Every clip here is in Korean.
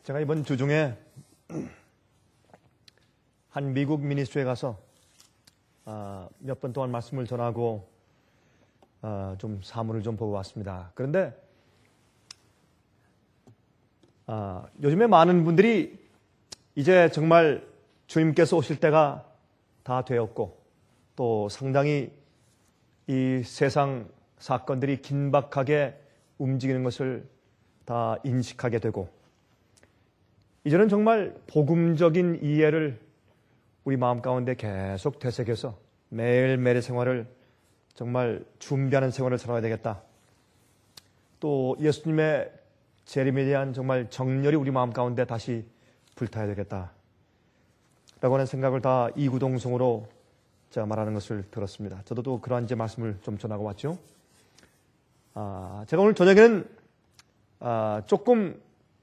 제가 이번 주 중에 한 미국 미니스트리에 가서 몇 번 동안 말씀을 전하고 좀 사물을 좀 보고 왔습니다. 그런데 요즘에 많은 분들이 이제 정말 주님께서 오실 때가 다 되었고 또 상당히 이 세상 사건들이 긴박하게 움직이는 것을 다 인식하게 되고 이제는 정말 복음적인 이해를 우리 마음 가운데 계속 되새겨서 매일매일의 생활을 정말 준비하는 생활을 살아야 되겠다. 또 예수님의 재림에 대한 정말 정열이 우리 마음 가운데 다시 불타야 되겠다. 라고 하는 생각을 다 이구동성으로 제가 말하는 것을 들었습니다. 저도 또 그러한 이제 말씀을 좀 전하고 왔죠. 제가 오늘 저녁에는 조금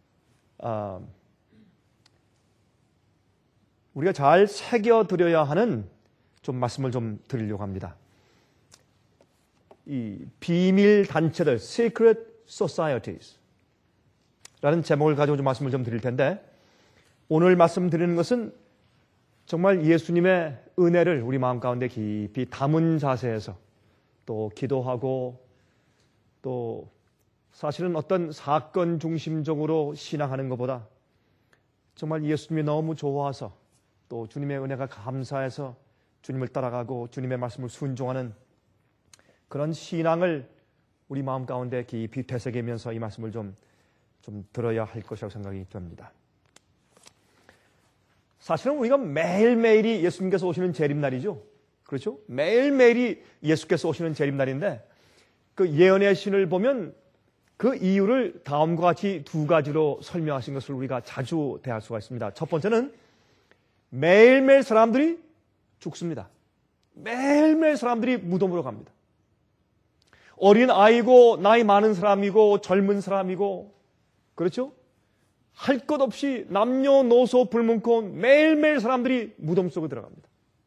우리가 잘 새겨드려야 하는 좀 말씀을 좀 드리려고 합니다. 이 비밀 단체들, Secret Societies 라는 제목을 가지고 좀 말씀을 좀 드릴 텐데 오늘 말씀드리는 것은 정말 예수님의 은혜를 우리 마음 가운데 깊이 담은 자세에서 또 기도하고 또 사실은 어떤 사건 중심적으로 신앙하는 것보다 정말 예수님이 너무 좋아서 또 주님의 은혜가 감사해서 주님을 따라가고 주님의 말씀을 순종하는 그런 신앙을 우리 마음 가운데 깊이 되새기면서 이 말씀을 좀 들어야 할 것이라고 생각이 됩니다. 사실은 우리가 매일매일이 예수님께서 오시는 재림날이죠. 그렇죠? 매일매일이 예수께서 오시는 재림날인데 그 예언의 신을 보면 그 이유를 다음과 같이 두 가지로 설명하신 것을 우리가 자주 대할 수가 있습니다. 첫 번째는 매일매일 사람들이 죽습니다. 매일매일 사람들이 무덤으로 갑니다. 어린 아이고 나이 많은 사람이고 젊은 사람이고 그렇죠? 할 것 없이 남녀노소 불문코 매일매일 사람들이 무덤 속에 들어갑니다.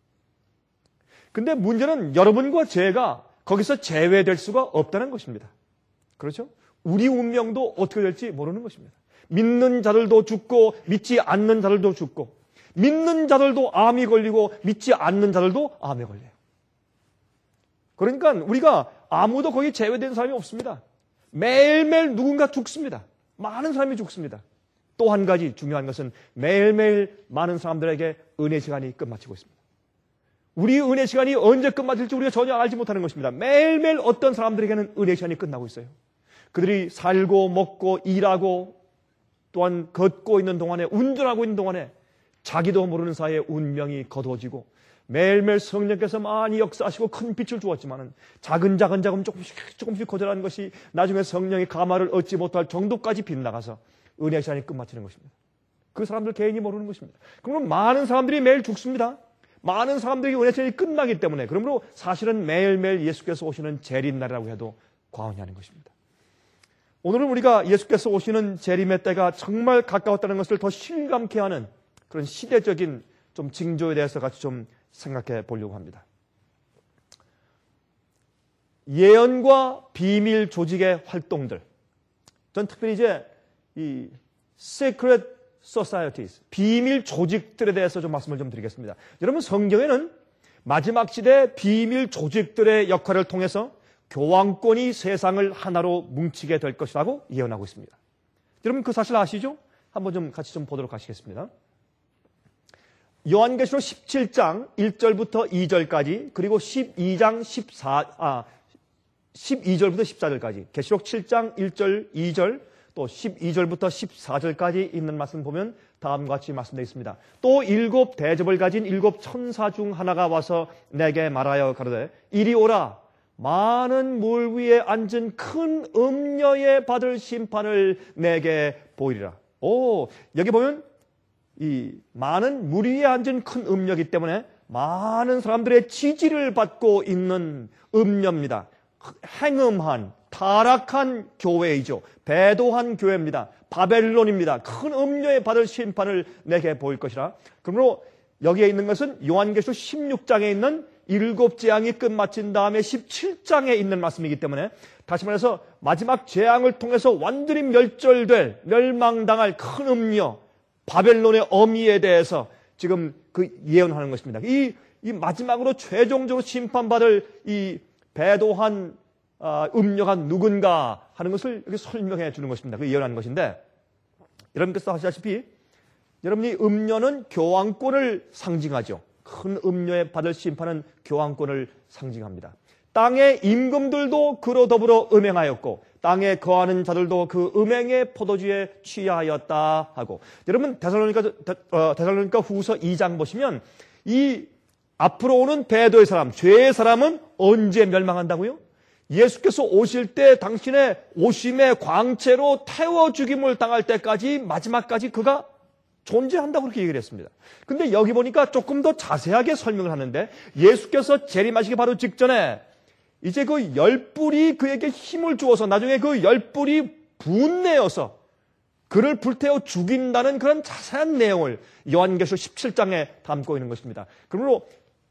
근데 문제는 여러분과 제가 거기서 제외될 수가 없다는 것입니다. 그렇죠? 우리 운명도 어떻게 될지 모르는 것입니다. 믿는 자들도 죽고 믿지 않는 자들도 죽고 믿는 자들도 암이 걸리고 믿지 않는 자들도 암에 걸려요. 그러니까 우리가 아무도 거기 제외된 사람이 없습니다. 매일매일 누군가 죽습니다. 많은 사람이 죽습니다. 또 한 가지 중요한 것은 매일매일 많은 사람들에게 은혜 시간이 끝마치고 있습니다. 우리 은혜 시간이 언제 끝마칠지 우리가 전혀 알지 못하는 것입니다. 매일매일 어떤 사람들에게는 은혜 시간이 끝나고 있어요. 그들이 살고 먹고 일하고 또한 걷고 있는 동안에 운전하고 있는 동안에 자기도 모르는 사이에 운명이 거두어지고 매일매일 성령께서 많이 역사하시고 큰 빛을 주었지만은 작은 조금씩 거절하는 것이 나중에 성령의 감화를 얻지 못할 정도까지 빗나가서 은혜 시간이 끝마치는 것입니다. 그 사람들 개인이 모르는 것입니다. 그러면 많은 사람들이 매일 죽습니다. 많은 사람들이 은혜 시간이 끝나기 때문에 그러므로 사실은 매일매일 예수께서 오시는 재림날이라고 해도 과언이 아닌 것입니다. 오늘은 우리가 예수께서 오시는 재림의 때가 정말 가까웠다는 것을 더 실감케 하는 그런 시대적인 좀 징조에 대해서 같이 좀 생각해 보려고 합니다. 예언과 비밀 조직의 활동들. 전 특별히 이제 이 Secret Societies, 비밀 조직들에 대해서 좀 말씀을 좀 드리겠습니다. 여러분 성경에는 마지막 시대 비밀 조직들의 역할을 통해서 교황권이 세상을 하나로 뭉치게 될 것이라고 예언하고 있습니다. 여러분 그 사실 아시죠? 한번 좀 같이 좀 보도록 하시겠습니다. 요한계시록 17장 1절부터 2절까지 그리고 12절부터 14절까지 계시록 7장 1절, 2절 또 12절부터 14절까지 있는 말씀 보면 다음과 같이 말씀되어 있습니다. 또 7 대접을 가진 7 천사 중 하나가 와서 내게 말하여 가로되 이리 오라 많은 물 위에 앉은 큰 음녀에 받을 심판을 내게 보이리라. 여기 보면 이 많은 물 위에 앉은 큰 음녀이기 때문에 많은 사람들의 지지를 받고 있는 음녀입니다. 행음한 타락한 교회이죠. 배도한 교회입니다. 바벨론입니다. 큰 음녀에 받을 심판을 내게 보일 것이라. 그러므로 여기에 있는 것은 요한계시록 16장에 있는 7 재앙이 끝마친 다음에 17장에 있는 말씀이기 때문에 다시 말해서 마지막 재앙을 통해서 완전히 멸절될, 멸망당할 큰 음녀, 바벨론의 어미에 대해서 지금 그 예언하는 것입니다. 이 마지막으로 최종적으로 심판받을 이 배도한 음녀가 누군가 하는 것을 이렇게 설명해 주는 것입니다. 그 예언하는 것인데, 여러분께서 아시다시피 여러분이 음녀는 교황권을 상징하죠. 큰 음녀에 받을 심판은 교황권을 상징합니다. 땅의 임금들도 그로 더불어 음행하였고 땅에 거하는 자들도 그 음행의 포도주에 취하였다 하고, 여러분 데살로니가 후서 2장 보시면 이 앞으로 오는 배도의 사람, 죄의 사람은 언제 멸망한다고요? 예수께서 오실 때 당신의 오심의 광채로 태워 죽임을 당할 때까지, 마지막까지 그가 존재한다고 그렇게 얘기를 했습니다. 근데 여기 보니까 조금 더 자세하게 설명을 하는데, 예수께서 재림하시기 바로 직전에 이제 그 10뿔이 그에게 힘을 주어서 나중에 그 10뿔이 분내어서 그를 불태워 죽인다는 그런 자세한 내용을 요한계시록 17장에 담고 있는 것입니다. 그러므로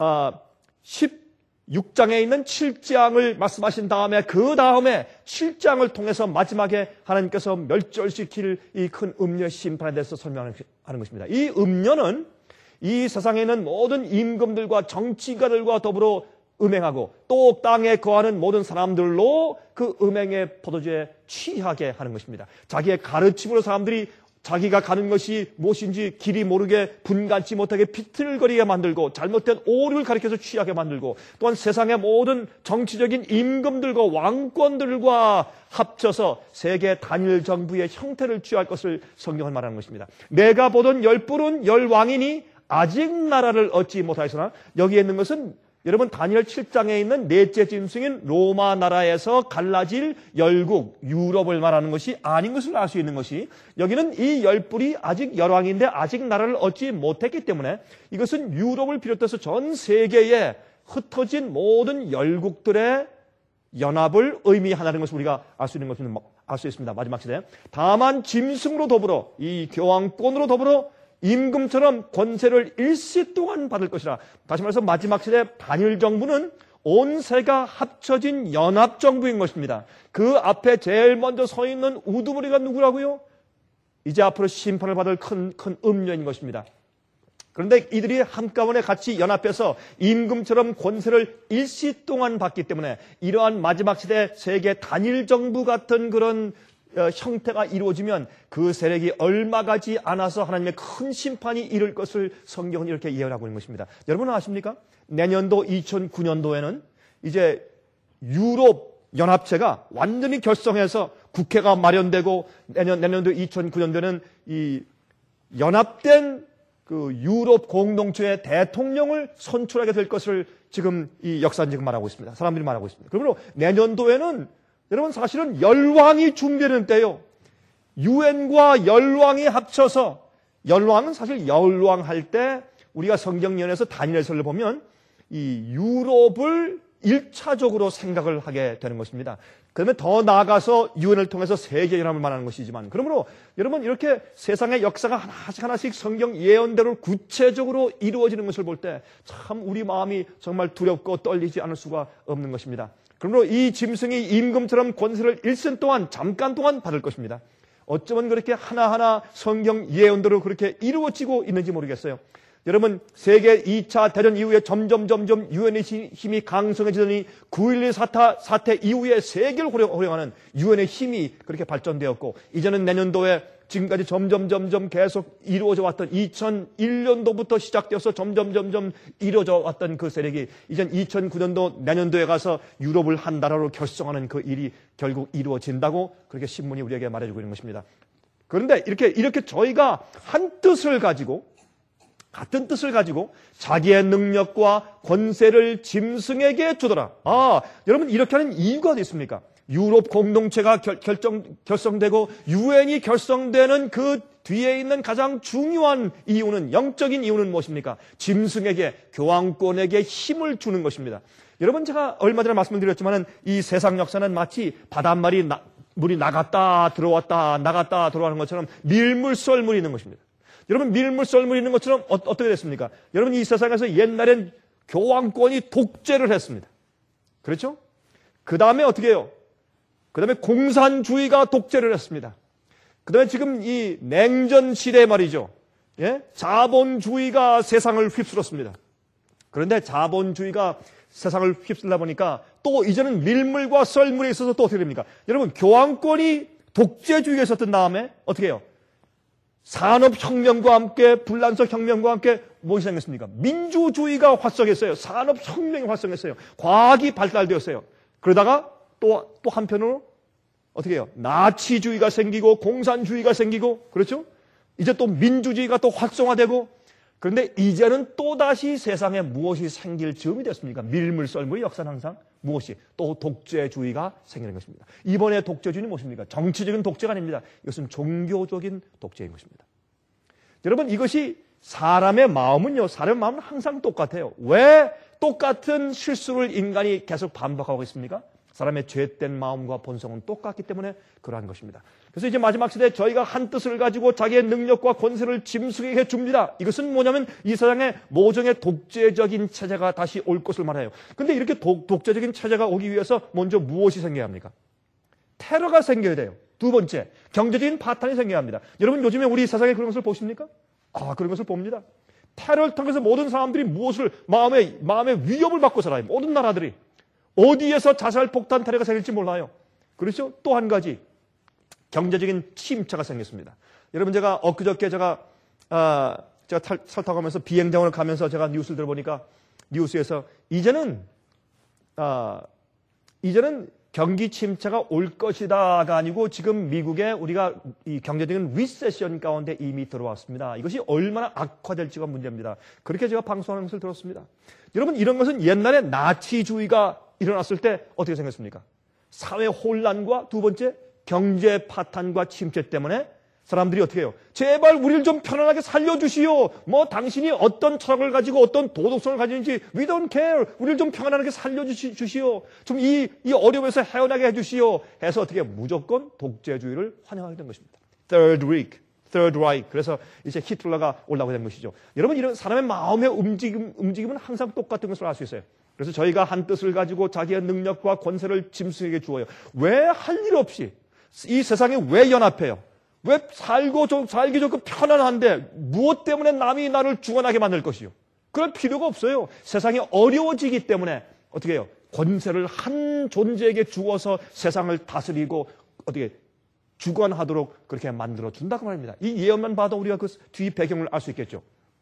16장에 있는 7장을 말씀하신 다음에 그 다음에 7장을 통해서 마지막에 하나님께서 멸절시킬 이 큰 음녀 심판에 대해서 설명하는 것입니다. 이 음녀는 이 세상에 있는 모든 임금들과 정치가들과 더불어 음행하고 또 땅에 거하는 모든 사람들로 그 음행의 포도주에 취하게 하는 것입니다. 자기의 가르침으로 사람들이 자기가 가는 것이 무엇인지 길이 모르게 분간치 못하게 비틀거리게 만들고 잘못된 오류를 가르쳐서 취하게 만들고, 또한 세상의 모든 정치적인 임금들과 왕권들과 합쳐서 세계 단일 정부의 형태를 취할 것을 성경은 말하는 것입니다. 내가 보던 10뿔은 10왕이니 아직 나라를 얻지 못하였으나, 여기에 있는 것은 여러분 다니엘 7장에 있는 넷째 짐승인 로마 나라에서 갈라질 열국, 유럽을 말하는 것이 아닌 것을 알 수 있는 것이, 여기는 이 10뿔이 아직 열왕인데 아직 나라를 얻지 못했기 때문에 이것은 유럽을 비롯해서 전 세계에 흩어진 모든 열국들의 연합을 의미하는 것을 우리가 알 수 있습니다. 마지막 시대. 다만 짐승으로 더불어, 이 교황권으로 더불어 임금처럼 권세를 일시 동안 받을 것이라. 다시 말해서 마지막 시대 단일 정부는 온 세가 합쳐진 연합 정부인 것입니다. 그 앞에 제일 먼저 서 있는 우두머리가 누구라고요? 이제 앞으로 심판을 받을 큰 음녀인 것입니다. 그런데 이들이 한꺼번에 같이 연합해서 임금처럼 권세를 일시 동안 받기 때문에 이러한 마지막 시대 세계 단일 정부 같은 그런 형태가 이루어지면 그 세력이 얼마 가지 않아서 하나님의 큰 심판이 이를 것을 성경은 이렇게 예언하고 있는 것입니다. 여러분은 아십니까? 내년도 2009년도에는 이제 유럽 연합체가 완전히 결성해서 국회가 마련되고 내년도 2009년도에는 이 연합된 그 유럽 공동체의 대통령을 선출하게 될 것을 지금 이 역사는 지금 말하고 있습니다. 사람들이 말하고 있습니다. 그러므로 내년도에는 여러분 사실은 열왕이 준비되는 때요. 유엔과 열왕이 합쳐서, 열왕은 사실 열왕 할 때 우리가 성경연에서 다니엘서를 보면 이 유럽을 1차적으로 생각을 하게 되는 것입니다. 그러면 더 나아가서 유엔을 통해서 세계연합을 말하는 것이지만, 그러므로 여러분 이렇게 세상의 역사가 하나씩 성경 예언대로 구체적으로 이루어지는 것을 볼 때 참 우리 마음이 정말 두렵고 떨리지 않을 수가 없는 것입니다. 그러므로 이 짐승이 임금처럼 권세를 일생 동안, 잠깐 동안 받을 것입니다. 어쩌면 그렇게 하나하나 성경 예언대로 그렇게 이루어지고 있는지 모르겠어요. 여러분, 세계 2차 대전 이후에 점점 유엔의 힘이 강성해지더니 9.11 사태 이후에 세계를 호령하는 유엔의 힘이 그렇게 발전되었고, 이제는 내년도에 지금까지 점점 계속 이루어져 왔던 2001년도부터 시작되어서 점점 이루어져 왔던 그 세력이 이젠 2009년도 내년도에 가서 유럽을 한 나라로 결성하는 그 일이 결국 이루어진다고 그렇게 신문이 우리에게 말해주고 있는 것입니다. 그런데 이렇게 저희가 한 뜻을 가지고, 같은 뜻을 가지고 자기의 능력과 권세를 짐승에게 주더라. 여러분 이렇게 하는 이유가 어디 있습니까? 유럽 공동체가 결성되고 유엔이 결성되는 그 뒤에 있는 가장 중요한 이유는, 영적인 이유는 무엇입니까? 짐승에게, 교황권에게 힘을 주는 것입니다. 여러분, 제가 얼마 전에 말씀드렸지만 이 세상 역사는 마치 바닷물이 물이 나갔다 들어왔다 나갔다 들어가는 것처럼 밀물썰물이 있는 것입니다. 여러분, 밀물썰물이 있는 것처럼 어떻게 됐습니까? 여러분, 이 세상에서 옛날엔 교황권이 독재를 했습니다. 그렇죠? 그 다음에 어떻게 해요? 그 다음에 공산주의가 독재를 했습니다. 그 다음에 지금 이 냉전 시대 말이죠. 예? 자본주의가 세상을 휩쓸었습니다. 그런데 자본주의가 세상을 휩쓸다 보니까 또 이제는 밀물과 썰물에 있어서 또 어떻게 됩니까? 여러분, 교황권이 독재주의에 있었던 다음에 어떻게 해요? 산업혁명과 함께, 불란서 혁명과 함께 무엇이 생겼습니까? 민주주의가 활성했어요. 산업혁명이 활성했어요. 과학이 발달되었어요. 그러다가 또 한편으로 어떻게 해요? 나치주의가 생기고 공산주의가 생기고, 그렇죠? 이제 또 민주주의가 또 활성화되고, 그런데 이제는 또다시 세상에 무엇이 생길 즈음이 됐습니까? 밀물 썰물의 역사는 항상 무엇이? 또 독재주의가 생기는 것입니다. 이번에 독재주의는 무엇입니까? 정치적인 독재가 아닙니다. 이것은 종교적인 독재인 것입니다. 여러분, 이것이 사람의 마음은 항상 똑같아요. 왜 똑같은 실수를 인간이 계속 반복하고 있습니까? 사람의 죄된 마음과 본성은 똑같기 때문에 그러한 것입니다. 그래서 이제 마지막 시대에 저희가 한 뜻을 가지고 자기의 능력과 권세를 짐승에게 줍니다. 이것은 뭐냐면 이 세상에 모종의 독재적인 체제가 다시 올 것을 말해요. 그런데 이렇게 독재적인 체제가 오기 위해서 먼저 무엇이 생겨야 합니까? 테러가 생겨야 돼요. 두 번째, 경제적인 파탄이 생겨야 합니다. 여러분, 요즘에 우리 세상에 그런 것을 보십니까? 그런 것을 봅니다. 테러를 통해서 모든 사람들이 무엇을 마음의 위협을 받고 살아요. 모든 나라들이. 어디에서 자살 폭탄 테러가 생길지 몰라요. 그렇죠? 또 한 가지, 경제적인 침체가 생겼습니다. 여러분, 제가 엊그저께 제가 차 타고 비행장을 가면서 제가 뉴스를 들어보니까 뉴스에서 이제는 경기 침체가 올 것이다가 아니고 지금 미국에 우리가 이 경제적인 리세션 가운데 이미 들어왔습니다. 이것이 얼마나 악화될지가 문제입니다. 그렇게 제가 방송하는 것을 들었습니다. 여러분, 이런 것은 옛날에 나치주의가 일어났을 때 어떻게 생겼습니까? 사회 혼란과 두 번째 경제 파탄과 침체 때문에 사람들이 어떻게 해요? 제발 우리를 좀 편안하게 살려주시오. 당신이 어떤 철학을 가지고 어떤 도덕성을 가지는지 we don't care. 우리를 좀 편안하게 살려주시오. 좀 이 어려움에서 헤어나게 해주시오. 해서 어떻게 무조건 독재주의를 환영하게 된 것입니다. Third Reich. 그래서 이제 히틀러가 올라오게 된 것이죠. 여러분, 이런 사람의 마음의 움직임은 항상 똑같은 것을 알 수 있어요. 그래서 저희가 한 뜻을 가지고 자기의 능력과 권세를 짐승에게 주어요. 왜 할 일 없이 이 세상에 왜 연합해요? 왜 살기 좋고 편안한데 무엇 때문에 남이 나를 주관하게 만들 것이요? 그럴 필요가 없어요. 세상이 어려워지기 때문에 어떻게 해요? 권세를 한 존재에게 주어서 세상을 다스리고 어떻게 주관하도록 그렇게 만들어 준다고 말입니다. 이 예언만 봐도 우리가 그 뒤 배경을 알 수 있겠죠.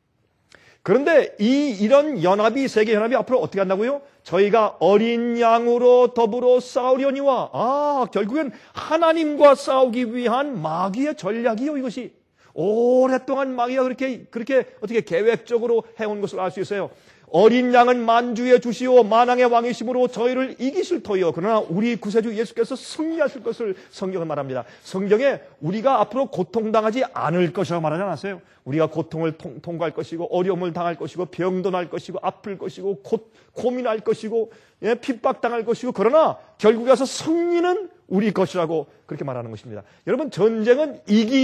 그런데 이런 연합이, 세계 연합이 앞으로 어떻게 한다고요? 저희가 어린 양으로 더불어 싸우려니와, 결국엔 하나님과 싸우기 위한 마귀의 전략이요, 이것이. 오랫동안 마귀가 그렇게 어떻게 계획적으로 해온 것을 알 수 있어요. 어린 양은 만주의 주시오 만왕의 왕이심으로 저희를 이기실 터이요. 그러나 우리 구세주 예수께서 승리하실 것을 성경은 말합니다. 성경에 우리가 앞으로 고통당하지 않을 것이라고 말하지 않았어요. 우리가 고통을 통과할 것이고 어려움을 당할 것이고 병도 날 것이고 아플 것이고 고민할 것이고 핍박당할 것이고 그러나 결국에 와서 승리는 우리 것이라고 그렇게 말하는 것입니다. 여러분, 전쟁은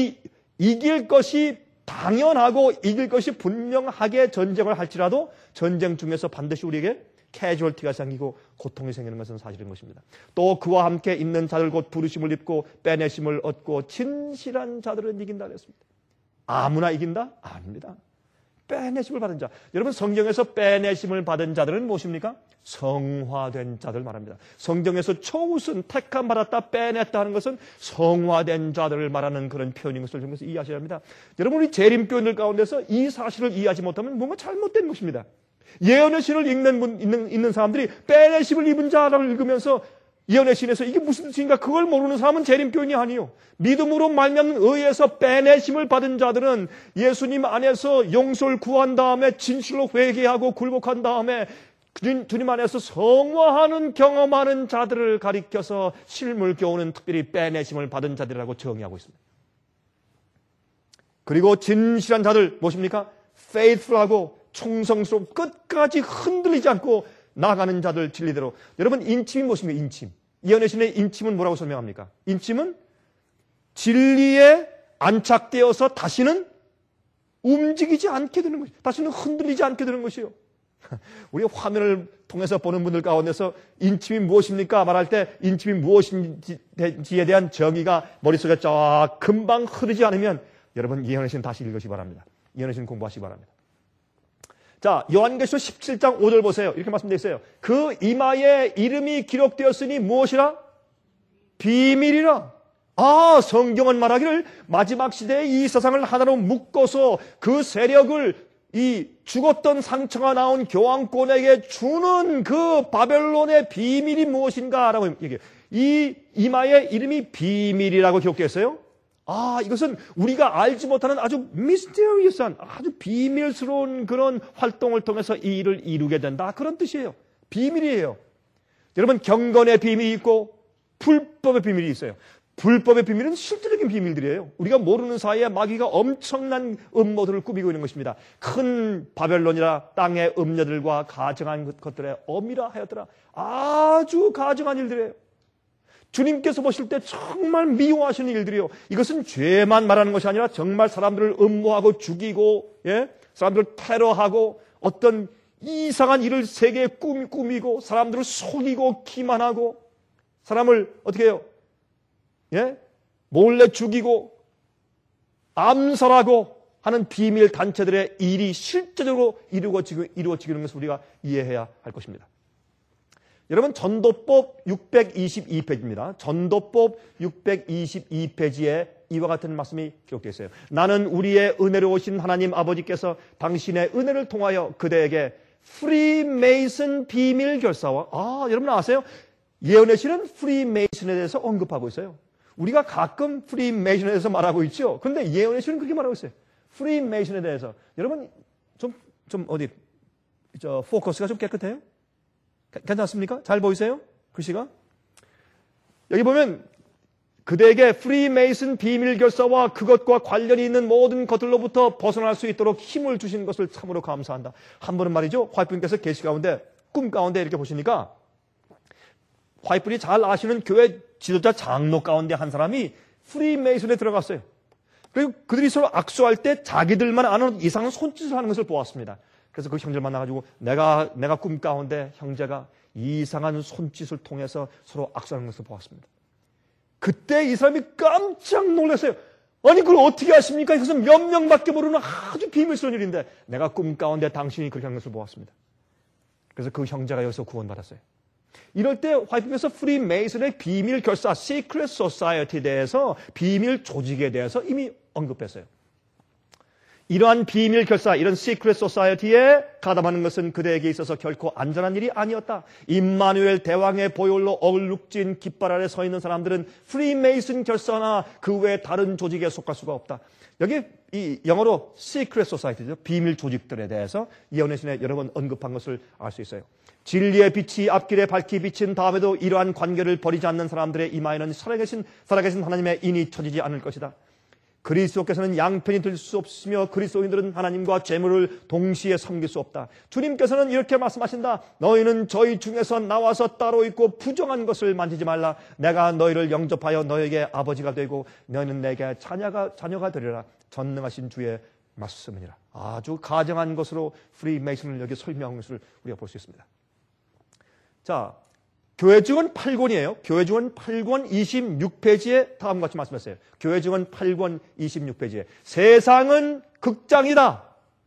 이길 것이 당연하고 이길 것이 분명하게 전쟁을 할지라도 전쟁 중에서 반드시 우리에게 캐주얼티가 생기고 고통이 생기는 것은 사실인 것입니다. 또 그와 함께 있는 자들 곧 부르심을 입고 빼내심을 얻고 진실한 자들은 이긴다 그랬습니다. 아무나 이긴다? 아닙니다. 빼내심을 받은 자. 여러분, 성경에서 빼내심을 받은 자들은 무엇입니까? 성화된 자들 말합니다. 성경에서 초우순, 택함 받았다, 빼냈다 하는 것은 성화된 자들을 말하는 그런 표현인 것을 좀 이해하셔야 합니다. 여러분, 우리 재림 표현들 가운데서 이 사실을 이해하지 못하면 뭔가 잘못된 것입니다. 예언의 신을 읽는 사람들이 빼내심을 입은 자라고 읽으면서 예언의 신에서 이게 무슨 뜻인가 그걸 모르는 사람은 재림 표현이 아니요. 믿음으로 말미암는 의에서 빼내심을 받은 자들은 예수님 안에서 용서를 구한 다음에 진실로 회개하고 굴복한 다음에 주님 안에서 성화하는 경험하는 자들을 가리켜서 실물 교훈은 특별히 빼내심을 받은 자들이라고 정의하고 있습니다. 그리고 진실한 자들 무엇입니까? faithful하고 충성스럽고 끝까지 흔들리지 않고 나가는 자들 진리대로. 여러분, 인침이 무엇입니까? 인침. 예언의 신의 인침은 뭐라고 설명합니까? 인침은 진리에 안착되어서 다시는 움직이지 않게 되는 것이요. 다시는 흔들리지 않게 되는 것이요. 우리 화면을 통해서 보는 분들 가운데서 인침이 무엇입니까? 말할 때 인침이 무엇인지에 대한 정의가 머릿속에 쫙 금방 흐르지 않으면 여러분 이현애 씨는 다시 읽으시기 바랍니다. 이현애 씨는 공부하시기 바랍니다. 자, 요한계시록 17장 5절 보세요. 이렇게 말씀되어 있어요. 그 이마에 이름이 기록되었으니 무엇이라? 비밀이라. 아, 성경은 말하기를 마지막 시대에 이 세상을 하나로 묶어서 그 세력을 이 죽었던 상처가 나온 교황권에게 주는 그 바벨론의 비밀이 무엇인가? 라고 얘기해요. 이 이마에 이름이 비밀이라고 기록되어 있어요. 아, 이것은 우리가 알지 못하는 아주 미스테리어스한 아주 비밀스러운 그런 활동을 통해서 이 일을 이루게 된다. 그런 뜻이에요. 비밀이에요. 여러분, 경건의 비밀이 있고 불법의 비밀이 있어요. 불법의 비밀은 실질적인 비밀들이에요. 우리가 모르는 사이에 마귀가 엄청난 음모들을 꾸미고 있는 것입니다. 큰 바벨론이라 땅의 음녀들과 가증한 것들의 엄이라 하였더라. 아주 가증한 일들이에요. 주님께서 보실 때 정말 미워하시는 일들이요. 이것은 죄만 말하는 것이 아니라 정말 사람들을 음모하고 죽이고, 사람들을 테러하고 어떤 이상한 일을 세계에 꾸미고 사람들을 속이고 기만하고 사람을 어떻게 해요? 몰래 죽이고 암살하고 하는 비밀 단체들의 일이 실제적으로 이루어지는 것을 우리가 이해해야 할 것입니다. 여러분, 전도법 622페이지입니다. 전도법 622페이지에 이와 같은 말씀이 기록되어 있어요. 나는 우리의 은혜로우신 하나님 아버지께서 당신의 은혜를 통하여 그대에게 프리메이슨 비밀 결사와 여러분 아세요? 예언의 시는 프리메이슨에 대해서 언급하고 있어요. 우리가 가끔 프리메이슨에 대해서 말하고 있죠. 그런데 예언의 시는 그렇게 말하고 있어요. 프리메이슨에 대해서. 여러분 좀 어디 포커스가 좀 깨끗해요? 괜찮습니까? 잘 보이세요? 글씨가? 여기 보면 그대에게 프리메이슨 비밀 결사와 그것과 관련이 있는 모든 것들로부터 벗어날 수 있도록 힘을 주신 것을 참으로 감사한다. 한 번은 말이죠. 화이트분께서 계시 가운데 꿈 가운데 이렇게 보시니까 화이트분이 잘 아시는 교회 지도자 장로 가운데 한 사람이 프리메이슨에 들어갔어요. 그리고 그들이 서로 악수할 때 자기들만 아는 이상한 손짓을 하는 것을 보았습니다. 그래서 그 형제를 만나가지고 내가 꿈 가운데 형제가 이상한 손짓을 통해서 서로 악수하는 것을 보았습니다. 그때 이 사람이 깜짝 놀랐어요. 아니 그걸 어떻게 아십니까? 이것은 몇 명밖에 모르는 아주 비밀스러운 일인데 내가 꿈 가운데 당신이 그렇게 하는 것을 보았습니다. 그래서 그 형제가 여기서 구원받았어요. 이럴 때 화이트에서 프리메이슨의 비밀 결사, 시크릿 소사이어티에 대해서 비밀 조직에 대해서 이미 언급했어요. 이러한 비밀 결사, 이런 시크릿 소사이어티에 가담하는 것은 그대에게 있어서 결코 안전한 일이 아니었다. 임마누엘 대왕의 보혈로 얼룩진 깃발 아래 서 있는 사람들은 프리메이슨 결사나 그 외 다른 조직에 속할 수가 없다. 여기 이 영어로 시크릿 소사이어티죠. 비밀 조직들에 대해서 예언의 신에 여러 번 언급한 것을 알 수 있어요. 진리의 빛이 앞길에 밝히 비친 다음에도 이러한 관계를 버리지 않는 사람들의 이마에는 살아계신 하나님의 인이 쳐지지 않을 것이다. 그리스도께서는 양편이 될 수 없으며 그리스도인들은 하나님과 재물을 동시에 섬길 수 없다. 주님께서는 이렇게 말씀하신다. 너희는 저희 중에서 나와서 따로 있고 부정한 것을 만지지 말라. 내가 너희를 영접하여 너에게 아버지가 되고 너희는 내게 자녀가 되리라. 전능하신 주의 말씀이니라. 아주 가정한 것으로 프리메이슨을 여기 설명한 것을 우리가 볼 수 있습니다. 자, 교회증언 8권이에요. 교회증언 8권 26페이지에 다음과 같이 말씀했어요. 교회증언 8권 26페이지에 세상은 극장이다.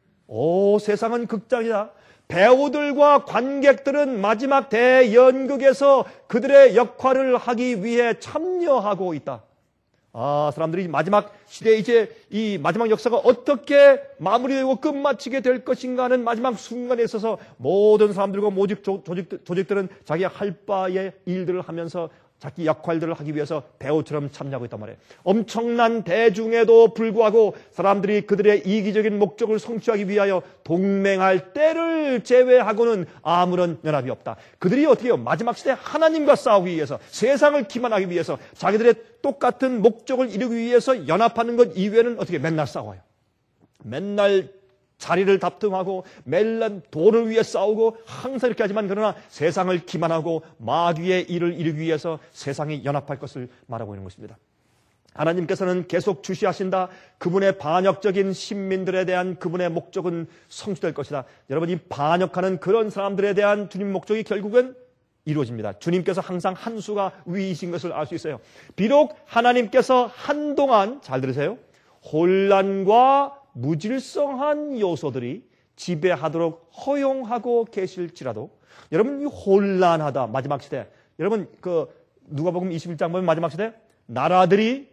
세상은 극장이다. 배우들과 관객들은 마지막 대연극에서 그들의 역할을 하기 위해 참여하고 있다. 사람들이 마지막 시대에 이제 이 마지막 역사가 어떻게 마무리되고 끝마치게 될 것인가 하는 마지막 순간에 있어서 모든 사람들과 모집 조직들은 자기가 할 바의 일들을 하면서 자기 역할들을 하기 위해서 배우처럼 참여하고 있단 말이에요. 엄청난 대중에도 불구하고 사람들이 그들의 이기적인 목적을 성취하기 위하여 동맹할 때를 제외하고는 아무런 연합이 없다. 그들이 어떻게 해요? 마지막 시대에 하나님과 싸우기 위해서, 세상을 기만하기 위해서, 자기들의 똑같은 목적을 이루기 위해서 연합하는 것 이외에는 어떻게 맨날 싸워요. 맨날 자리를 다툼하고 맨날 돈을 위해 싸우고 항상 이렇게 하지만 그러나 세상을 기만하고 마귀의 일을 이루기 위해서 세상이 연합할 것을 말하고 있는 것입니다. 하나님께서는 계속 주시하신다. 그분의 반역적인 신민들에 대한 그분의 목적은 성취될 것이다. 여러분, 이 반역하는 그런 사람들에 대한 주님 목적이 결국은 이루어집니다. 주님께서 항상 한 수가 위이신 것을 알 수 있어요. 비록 하나님께서 한동안, 잘 들으세요, 혼란과 무질서한 요소들이 지배하도록 허용하고 계실지라도, 여러분, 이 혼란하다, 마지막 시대. 여러분, 누가복음 21장 보면 마지막 시대, 나라들이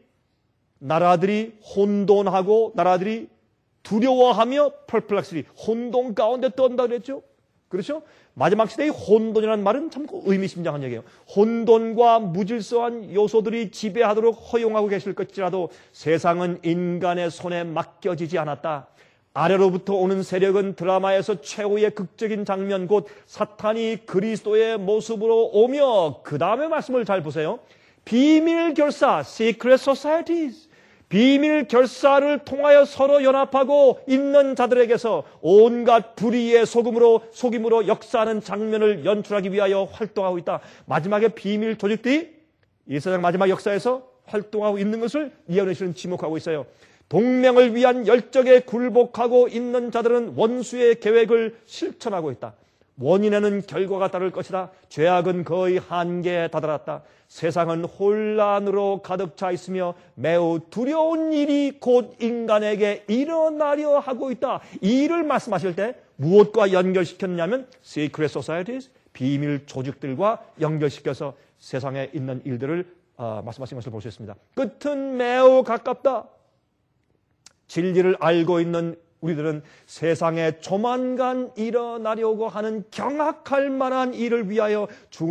혼돈하고 나라들이 두려워하며 perplexity, 혼돈 가운데 떤다 그랬죠? 그렇죠? 마지막 시대의 혼돈이라는 말은 참 의미심장한 얘기예요. 혼돈과 무질서한 요소들이 지배하도록 허용하고 계실 것이라도 세상은 인간의 손에 맡겨지지 않았다. 아래로부터 오는 세력은 드라마에서 최후의 극적인 장면, 곧 사탄이 그리스도의 모습으로 오며, 그 다음에 말씀을 잘 보세요. 비밀 결사, secret societies. 비밀 결사를 통하여 서로 연합하고 있는 자들에게서 온갖 불의의 속임으로 역사하는 장면을 연출하기 위하여 활동하고 있다. 마지막에 비밀 조직들이 이 세상 마지막 역사에서 활동하고 있는 것을 이해하는 시는 지목하고 있어요. 동맹을 위한 열정에 굴복하고 있는 자들은 원수의 계획을 실천하고 있다. 원인에는 결과가 따를 것이다. 죄악은 거의 한계에 다다랐다. 세상은 혼란으로 가득 차 있으며 매우 두려운 일이 곧 인간에게 일어나려 하고 있다. 이 일을 말씀하실 때 무엇과 연결시켰냐면 Secret Societies, 비밀 조직들과 연결시켜서 세상에 있는 일들을 말씀하신 것을 볼 수 있습니다. 끝은 매우 가깝다. 진리를 알고 있는 우리들은 세상에 조만간 일어나려고 하는 경악할 만한 일을 위하여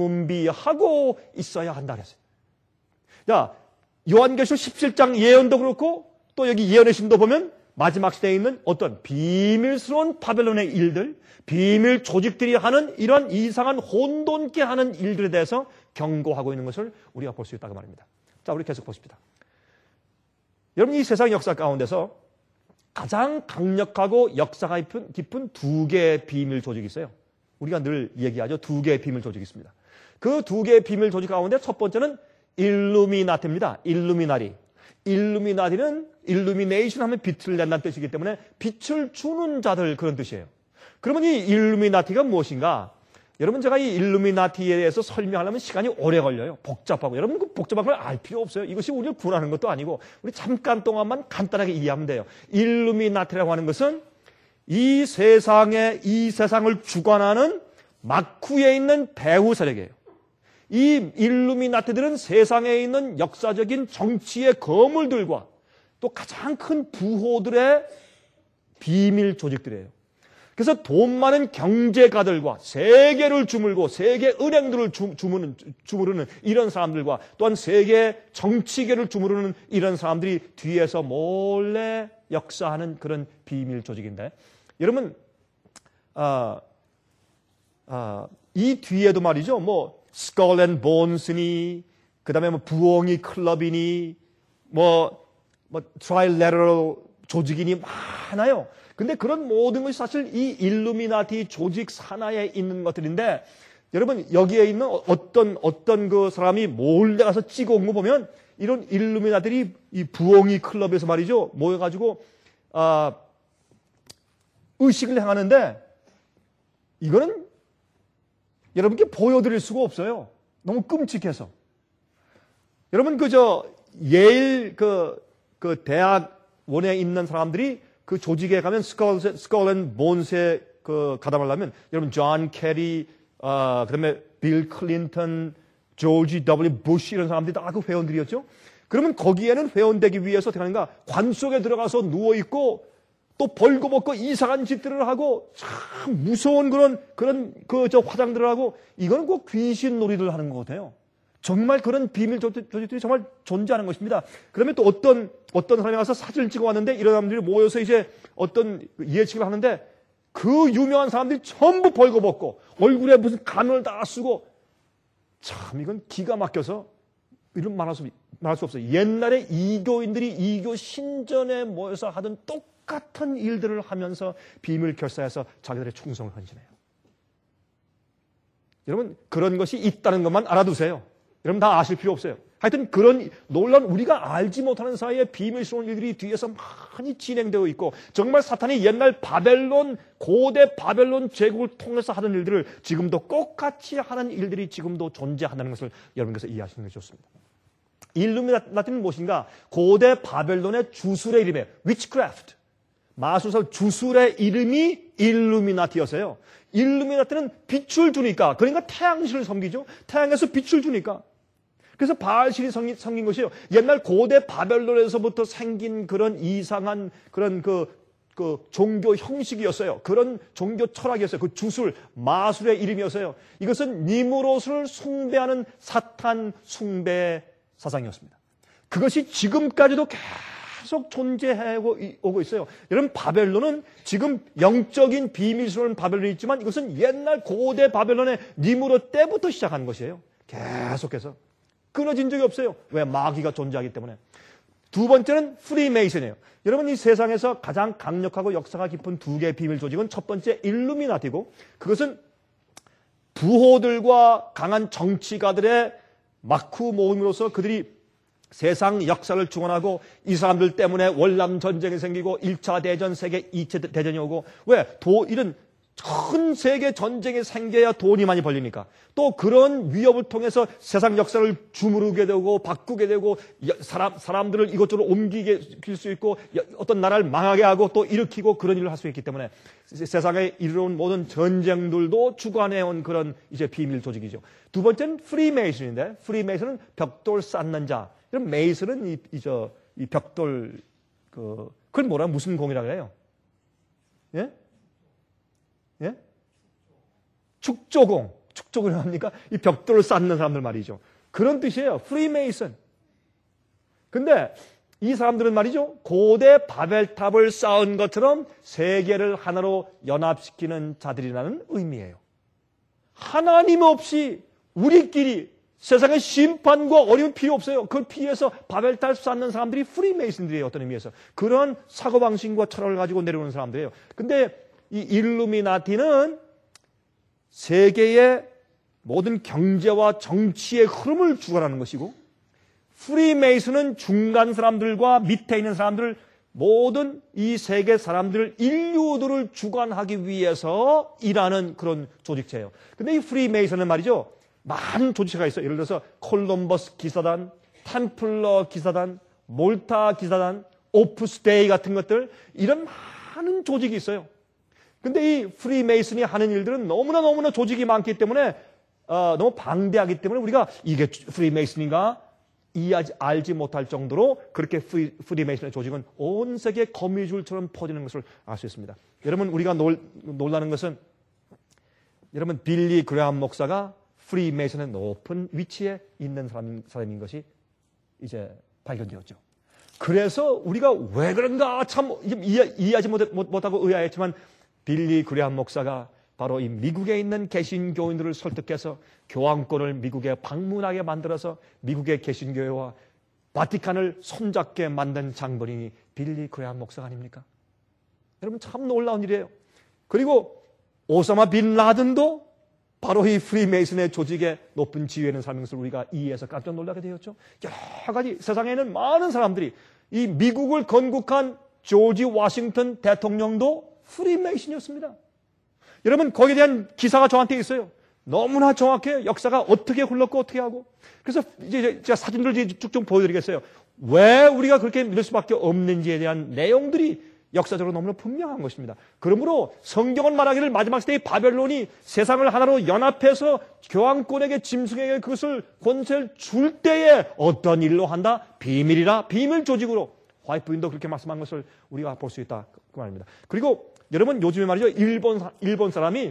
준비하고 있어야 한다 그랬어요. 자, 요한계시록 17장 예언도 그렇고 또 여기 예언의 신도 보면 마지막 시대에 있는 어떤 비밀스러운 바벨론의 일들, 비밀 조직들이 하는 이런 이상한 혼돈케 하는 일들에 대해서 경고하고 있는 것을 우리가 볼 수 있다고 말입니다. 자, 우리 계속 보십시다. 여러분, 이 세상 역사 가운데서 가장 강력하고 역사가 깊은 두 개의 비밀 조직이 있어요. 우리가 늘 얘기하죠. 두 개의 비밀 조직이 있습니다. 그 두 개의 비밀 조직 가운데 첫 번째는 일루미나티입니다. 일루미나리. 일루미나티는 일루미네이션 하면 빛을 낸다는 뜻이기 때문에 빛을 주는 자들, 그런 뜻이에요. 그러면 이 일루미나티가 무엇인가? 여러분, 제가 이 일루미나티에 대해서 설명하려면 시간이 오래 걸려요. 복잡하고. 여러분, 그 복잡한 걸 알 필요 없어요. 이것이 우리를 구원하는 것도 아니고 우리 잠깐 동안만 간단하게 이해하면 돼요. 일루미나티라고 하는 것은 이 세상을 주관하는 막후에 있는 배후 세력이에요. 이 일루미나티들은 세상에 있는 역사적인 정치의 거물들과 또 가장 큰 부호들의 비밀 조직들이에요. 그래서 돈 많은 경제가들과 세계를 주물고 세계 은행들을 주무르는 이런 사람들과 또한 세계 정치계를 주무르는 이런 사람들이 뒤에서 몰래 역사하는 그런 비밀 조직인데, 여러분, 이 뒤에도 말이죠. 뭐 스컬 앤 본스니, 그다음에 뭐 부엉이 클럽이니, 뭐 트라이레터럴 조직이니 많아요. 근데 그런 모든 것이 사실 이 일루미나티 조직 산하에 있는 것들인데, 여러분, 여기에 있는 어떤 그 사람이 몰래 가서 찍어온 거 보면 이런 일루미나들이 이 부엉이 클럽에서 말이죠, 모여가지고 의식을 행하는데, 이거는 여러분께 보여드릴 수가 없어요. 너무 끔찍해서. 여러분, 예일 대학원에 있는 사람들이 그 조직에 가면 스컬 앤 본스에 가담하려면, 여러분, 존 캐리, 그다음에 빌 클린턴, 조지 W. 부시 이런 사람들이 다 그 회원들이었죠. 그러면 거기에는 회원되기 위해서 어떻게 하는가? 관 속에 들어가서 누워 있고 또 벌거벗고 이상한 짓들을 하고 참 무서운 그런 화장들을 하고, 이거는 꼭 귀신 놀이를 하는 것 같아요. 정말 그런 비밀 조직들이 정말 존재하는 것입니다. 그러면 또 어떤 사람이 가서 사진을 찍어 왔는데, 이런 사람들이 모여서 이제 어떤 예측을 하는데, 그 유명한 사람들이 전부 벌거벗고 얼굴에 무슨 가면을 다 쓰고, 참 이건 기가 막혀서 이런 말할 수 없어요. 옛날에 이교인들이 이교 신전에 모여서 하던 똑같은 일들을 하면서 비밀 결사해서 자기들의 충성을 헌신해요. 여러분, 그런 것이 있다는 것만 알아두세요. 여러분 다 아실 필요 없어요. 하여튼 그런 놀라운 우리가 알지 못하는 사이에 비밀스러운 일들이 뒤에서 많이 진행되어 있고 정말 사탄이 옛날 바벨론, 고대 바벨론 제국을 통해서 하던 일들을 지금도 똑같이 하는 일들이 지금도 존재한다는 것을 여러분께서 이해하시는 게 좋습니다. 일루미나티는 무엇인가? 고대 바벨론의 주술의 이름이에요. Witchcraft. 마술사 주술의 이름이 일루미나티였어요. 일루미나티는 빛을 주니까, 그러니까 태양신을 섬기죠. 태양에서 빛을 주니까. 그래서 바알신이 섬긴 것이에요. 옛날 고대 바벨론에서부터 생긴 그런 이상한 그런 그 종교 형식이었어요. 그런 종교 철학이었어요. 그 주술, 마술의 이름이었어요. 이것은 니무롯을 숭배하는 사탄 숭배 사상이었습니다. 그것이 지금까지도 계속 존재하고 있어요. 여러분, 바벨론은 지금 영적인 비밀스러운 바벨론이 있지만 이것은 옛날 고대 바벨론의 니무롯 때부터 시작한 것이에요. 계속해서. 끊어진 적이 없어요. 왜? 마귀가 존재하기 때문에. 두 번째는 프리메이슨이에요. 여러분, 이 세상에서 가장 강력하고 역사가 깊은 두 개의 비밀 조직은 첫 번째 일루미나티고, 그것은 부호들과 강한 정치가들의 마쿠 모임으로서 그들이 세상 역사를 주관하고 이 사람들 때문에 월남 전쟁이 생기고 1차 대전, 세계 2차 대전이 오고, 왜? 이런 전 세계 전쟁이 생겨야 돈이 많이 벌리니까. 또 그런 위협을 통해서 세상 역사를 주무르게 되고 바꾸게 되고 사람들을 이것저것 옮기게 될 수 있고 어떤 나라를 망하게 하고 또 일으키고 그런 일을 할 수 있기 때문에 세상에 이르러온 모든 전쟁들도 주관해온 그런 이제 비밀 조직이죠. 두 번째는 프리메이슨인데, 프리메이슨은 벽돌 쌓는 자. 그럼 메이슨은 이 벽돌 그걸 뭐라 무슨 공이라 그래요? 예? 예? 축조공을 합니까? 이 벽돌을 쌓는 사람들 말이죠. 그런 뜻이에요. 프리메이슨. 근데 이 사람들은 말이죠. 고대 바벨탑을 쌓은 것처럼 세계를 하나로 연합시키는 자들이라는 의미예요. 하나님 없이 우리끼리 세상의 심판과 어려움 필요 없어요. 그걸 피해서 바벨탑 쌓는 사람들이 프리메이슨들이에요. 어떤 의미에서. 그런 사고방식과 철학을 가지고 내려오는 사람들이에요. 근데 이 일루미나티는 세계의 모든 경제와 정치의 흐름을 주관하는 것이고, 프리메이슨은 중간 사람들과 밑에 있는 사람들, 모든 이 세계 사람들, 인류들을 주관하기 위해서 일하는 그런 조직체예요. 근데 이 프리메이슨은 말이죠, 많은 조직체가 있어요. 예를 들어서 콜럼버스 기사단, 템플러 기사단, 몰타 기사단, 오프스데이 같은 것들, 이런 많은 조직이 있어요. 근데 이 프리메이슨이 하는 일들은 너무나 조직이 많기 때문에 너무 방대하기 때문에 우리가 이게 프리메이슨인가 알지 못할 정도로 그렇게 프리메이슨의 조직은 온 세계 거미줄처럼 퍼지는 것을 알 수 있습니다. 여러분, 우리가 놀라는 것은 여러분, 빌리 그레함 목사가 프리메이슨의 높은 위치에 있는 사람인 것이 이제 발견되었죠. 그래서 우리가 왜 그런가 참 이해하지 못하고 의아했지만 빌리 그레함 목사가 바로 이 미국에 있는 개신교인들을 설득해서 교황권을 미국에 방문하게 만들어서 미국의 개신교회와 바티칸을 손잡게 만든 장본인이 빌리 그레함 목사가 아닙니까? 여러분, 참 놀라운 일이에요. 그리고 오사마 빈 라든도 바로 이 프리메이슨의 조직의 높은 지위에 있는 사람인 것을 우리가 이해해서 깜짝 놀라게 되었죠. 여러 가지 세상에는 많은 사람들이 이 미국을 건국한 조지 워싱턴 대통령도 프리메이슨이었습니다. 여러분, 거기에 대한 기사가 저한테 있어요. 너무나 정확해요. 역사가 어떻게 흘렀고 어떻게 하고. 그래서 이제 제가 사진들을 쭉 보여드리겠어요. 왜 우리가 그렇게 믿을 수밖에 없는지에 대한 내용들이 역사적으로 너무나 분명한 것입니다. 그러므로 성경은 말하기를 마지막 시대의 바벨론이 세상을 하나로 연합해서 교황권에게 짐승에게 그것을 권세를 줄 때에 어떤 일로 한다? 비밀이라, 비밀 조직으로. 화이트 부인도 그렇게 말씀한 것을 우리가 볼 수 있다. 그 말입니다. 그리고 여러분, 요즘에 말이죠. 일본 사람이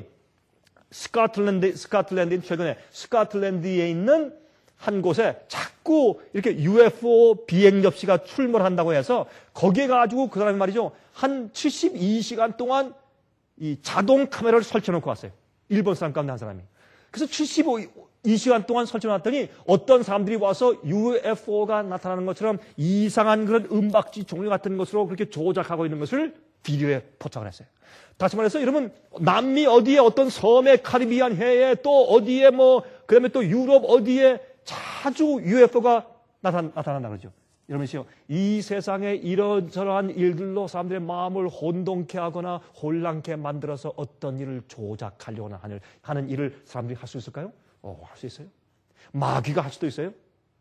스코틀랜드인 최근에 스코틀랜드에 있는 한 곳에 자꾸 이렇게 UFO 비행 접시가 출몰한다고 해서 거기에 가지고 그 사람이 말이죠. 한 72시간 동안 이 자동 카메라를 설치해 놓고 왔어요. 일본 사람 가운데 한 사람이. 그래서 72시간 동안 설치해 놨더니 어떤 사람들이 와서 UFO가 나타나는 것처럼 이상한 그런 음박지 종류 같은 것으로 그렇게 조작하고 있는 것을 비디오에 포착을 했어요. 다시 말해서 여러분, 남미 어디에 어떤 섬의 카리비안 해에 또 어디에 그다음에 또 유럽 어디에 자주 UFO가 나타난다 그러죠. 여러분이요, 이 세상에 이런저런 일들로 사람들의 마음을 혼동케 하거나 혼란케 만들어서 어떤 일을 조작하려고 하는 일을 사람들이 할 수 있을까요? 할 수 있어요. 마귀가 할 수도 있어요.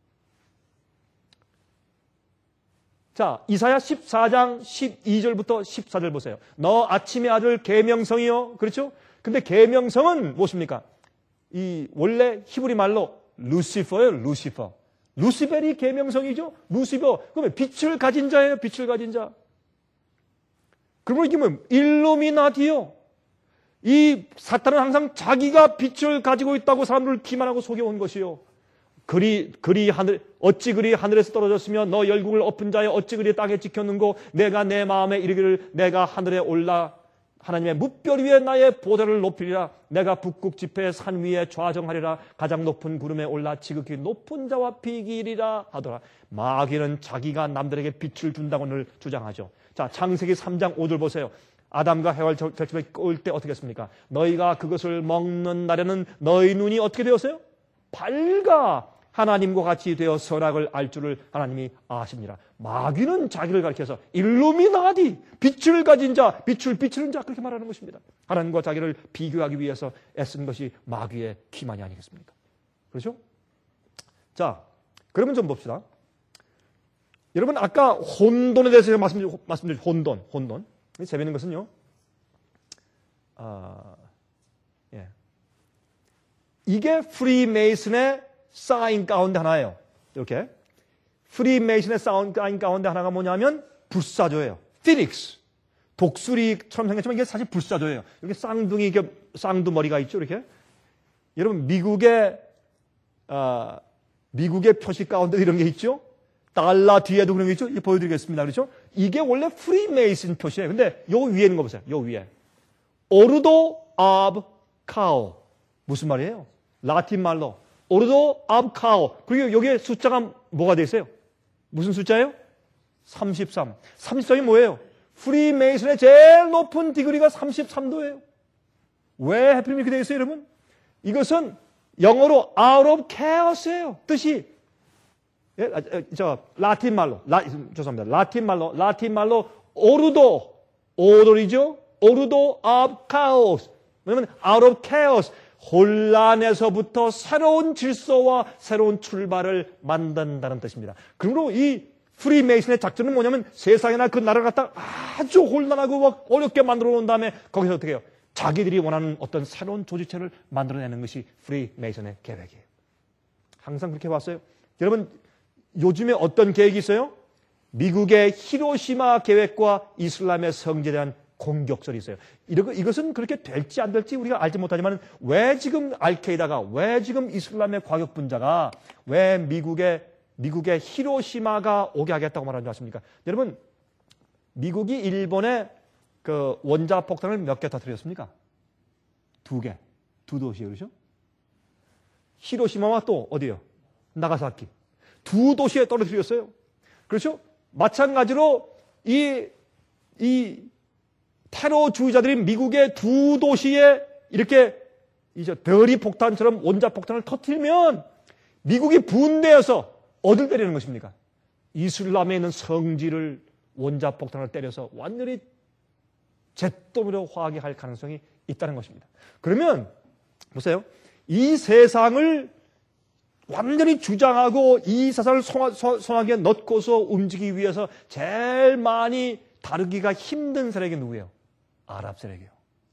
자, 이사야 14장 12절부터 14절 보세요. 너 아침의 아들 계명성이요. 그렇죠? 근데 계명성은 무엇입니까? 이 원래 히브리 말로 루시퍼예요. 루시퍼. 루시벨이 계명성이죠. 루시퍼. 그러면 빛을 가진 자예요. 빛을 가진 자. 그러면 이게 뭐예요? 일루미나티요. 이 사탄은 항상 자기가 빛을 가지고 있다고 사람들을 기만하고 속여온 것이요. 어찌 그리 하늘에서 떨어졌으며 너 열국을 엎은 자여 어찌 그리 땅에 찍혔는고 내가 내 마음에 이르기를 내가 하늘에 올라 하나님의 뭇별 위에 나의 보좌를 높이리라. 내가 북극 지폐의 산 위에 좌정하리라. 가장 높은 구름에 올라 지극히 높은 자와 비기리라 하더라. 마귀는 자기가 남들에게 빛을 준다고 늘 주장하죠. 자, 창세기 3장 5절 보세요. 아담과 해와를 절집에 올 때 어떻게 했습니까? 너희가 그것을 먹는 날에는 너희 눈이 어떻게 되었어요? 밝아 하나님과 같이 되어 선악을 알 줄을 하나님이 아십니다. 마귀는 자기를 가리켜서 일루미나디, 빛을 가진 자, 빛을 비추는 자 그렇게 말하는 것입니다. 하나님과 자기를 비교하기 위해서 애쓴 것이 마귀의 기만이 아니겠습니까? 그렇죠? 자, 그러면 좀 봅시다. 여러분 아까 혼돈에 대해서 말씀드린 혼돈. 재미있는 것은요. 이게 프리메이슨의 사인 가운데 하나예요. 이렇게. 프리메이슨의 사인 가운데 하나가 뭐냐면 불사조예요. 피닉스. 독수리처럼 생겼지만 이게 사실 불사조예요. 이렇게 쌍두머리가 있죠. 이렇게. 여러분, 미국의 표시 가운데 이런 게 있죠. 달러 뒤에도 그런 게 있죠. 이거 보여드리겠습니다. 그렇죠? 이게 원래 프리메이슨 표시예요. 근데 요 위에 있는 거 보세요. 요 위에. 오르도 오브 카오. 무슨 말이에요? 라틴 말로. 오르도 오브 카오. 그리고 여기에 숫자가 뭐가 돼 있어요? 무슨 숫자예요? 33. 33이 뭐예요? 프리메이슨의 제일 높은 디그리가 33도예요. 왜 하필 이렇게 되어 있어요, 여러분? 이것은 영어로 out of chaos예요. 뜻이 라틴 말로 오돌이죠. 오르도 of chaos. 왜냐면 out of chaos. 혼란에서부터 새로운 질서와 새로운 출발을 만든다는 뜻입니다. 그러므로 이 프리메이슨의 작전은 뭐냐면 세상이나 그 나라를 갖다 아주 혼란하고 막 어렵게 만들어 놓은 다음에 거기서 어떻게 해요? 자기들이 원하는 어떤 새로운 조직체를 만들어내는 것이 프리메이슨의 계획이에요. 항상 그렇게 봤어요. 여러분 요즘에 어떤 계획이 있어요? 미국의 히로시마 계획과 이슬람의 성지에 대한 공격설이 있어요. 이것은 그렇게 될지 안 될지 우리가 알지 못하지만 왜 지금 알케이다가 왜 지금 이슬람의 과격분자가 왜 미국의 히로시마가 오게 하겠다고 말하는 줄 아십니까? 여러분 미국이 일본에 그 원자폭탄을 몇 개 터뜨렸습니까? 2개. 2도시에 그렇죠? 히로시마와 또 어디요? 나가사키. 2도시에 떨어뜨렸어요. 그렇죠? 마찬가지로 이 테러주의자들이 미국의 2도시에 이렇게 이제 덜이 폭탄처럼 원자 폭탄을 터뜨리면 미국이 분대해서 어딜 때리는 것입니까? 이슬람에 있는 성지를 원자 폭탄을 때려서 완전히 잿더미로 화하게 할 가능성이 있다는 것입니다. 그러면 보세요. 이 세상을 완전히 주장하고 이 세상을 손아귀에 넣고서 움직이기 위해서 제일 많이 다루기가 힘든 세력이 누구예요? 아랍 세력이에요.